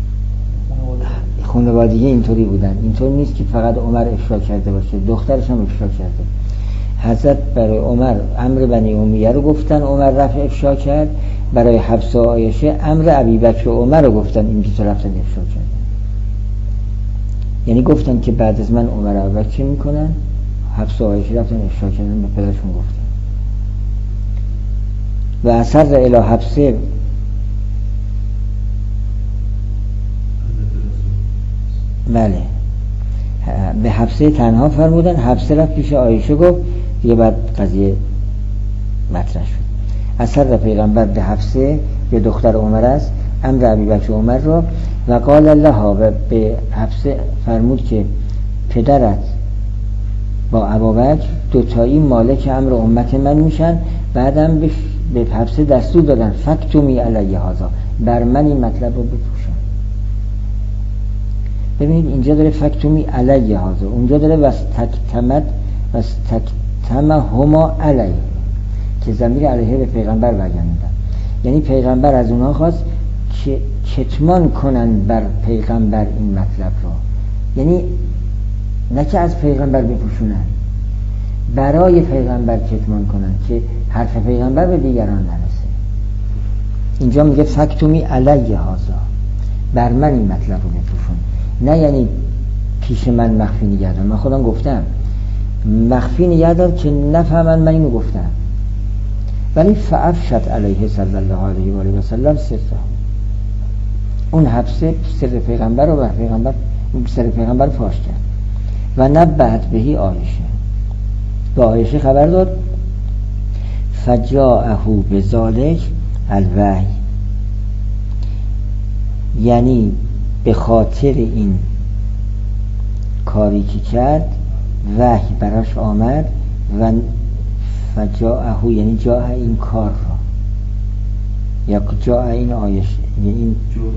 خانوادگی اینطوری بودن، اینطور نیست که فقط عمر افشا کرده باشه، دخترش هم افشا کرده. حضرت برای عمر امر بنی امیه رو گفتن، عمر رفت افشا کرد. برای حفصه و عایشه امر ابوبکر و عمر رو گفتن، این دو تا رفتن افشا کردن. یعنی گفتن که بعد از من عمر و ابوبکر چه میکنن، حفصه و عایشه رفتن افشا کردن، به پدرشون گفتن. و اثر الی حفصه بله به حفصه تنها فرمودن، حفصه رفت پیش عایشه گفت دیگه، بعد قضیه مطرح شد. اثر پیغمبر به حفصه به دختر عمر است امر ابوبکر عمر رو و قال لها، و به حفصه فرمود که پدرت با ابوبکر دوتایی مالک امر امت من میشن. بعدم به حفصه دستور دادن فکتمی علیه هذا، بر من این مطلب رو بپوشن. ببینید اینجا داره فکتمی علیه هذا، اونجا داره وستکتمهما علیه که ضمیر علیه به پیغمبر برگردوندن، یعنی پیغمبر از اونها خواست که کتمان کنن بر پیغمبر این مطلب رو، یعنی نه که از پیغمبر بپوشونن، برای پیغمبر کتمان کنن که حرف پیغمبر به دیگران نرسه. اینجا میگه فکتمی علیه هذا، بر من این مطلب رو بپوشون، نه یعنی پیش من مخفی نگه دار. من خودم گفتم مخفی نگه دار که نفهمن من اینو گفتم، ولی فافشت علیه صلی الله علیه و آله و سلم سر، اون حفصه سر پیغمبر رو بر پیغمبر سر پیغمبر فاش کرد و نبهت بهی عایشه، به عایشه خبر داد فجاءه بذالک الوحی، یعنی به خاطر این کاری که کرد وحی براش آمد و فجاءه یعنی جاء این کار را، یا جاء این آیش، یعنی این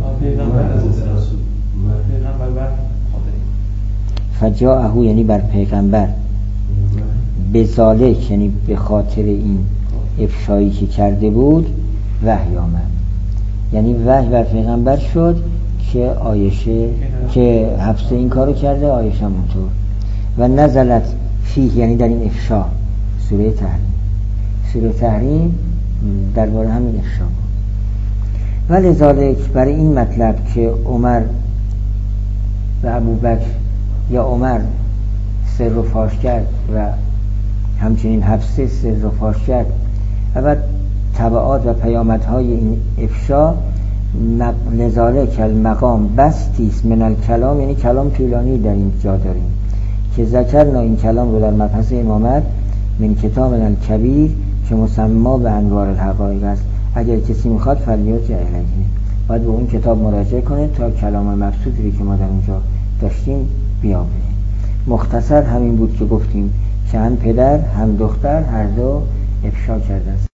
فجاءه یعنی بر پیغمبر، به ذالک یعنی به خاطر این افشایی که کرده بود وحی آمد، یعنی وحی بر پیغمبر شد که عایشه که حفصه این کارو کرده، عایشه هم اونطور. و نزلت فیه یعنی در این افشا، سوره تحریم درباره همین افشا بود. ولی ذالک برای این مطلب که عمر و ابوبکر یا عمر سر رو فاش کرد و همچنین حبس سر رو فاش کرد و بعد تبعات و پیامدهای این افشا لذالک المقام بستیست من الکلام، یعنی کلام طولانی در این جا داریم که ذکرنا این کلام رو در مبحث امامت من کتاب الکبیر که مسما به انوار الحقایق است. اگر کسی میخواد فلیرجع الیه، باید به اون کتاب مراجعه کنه تا کلام مبسوطی که ما در اونجا داشتیم بیابه. مختصر همین بود که گفتیم که هم پدر هم دختر هر دو افشا کرده است.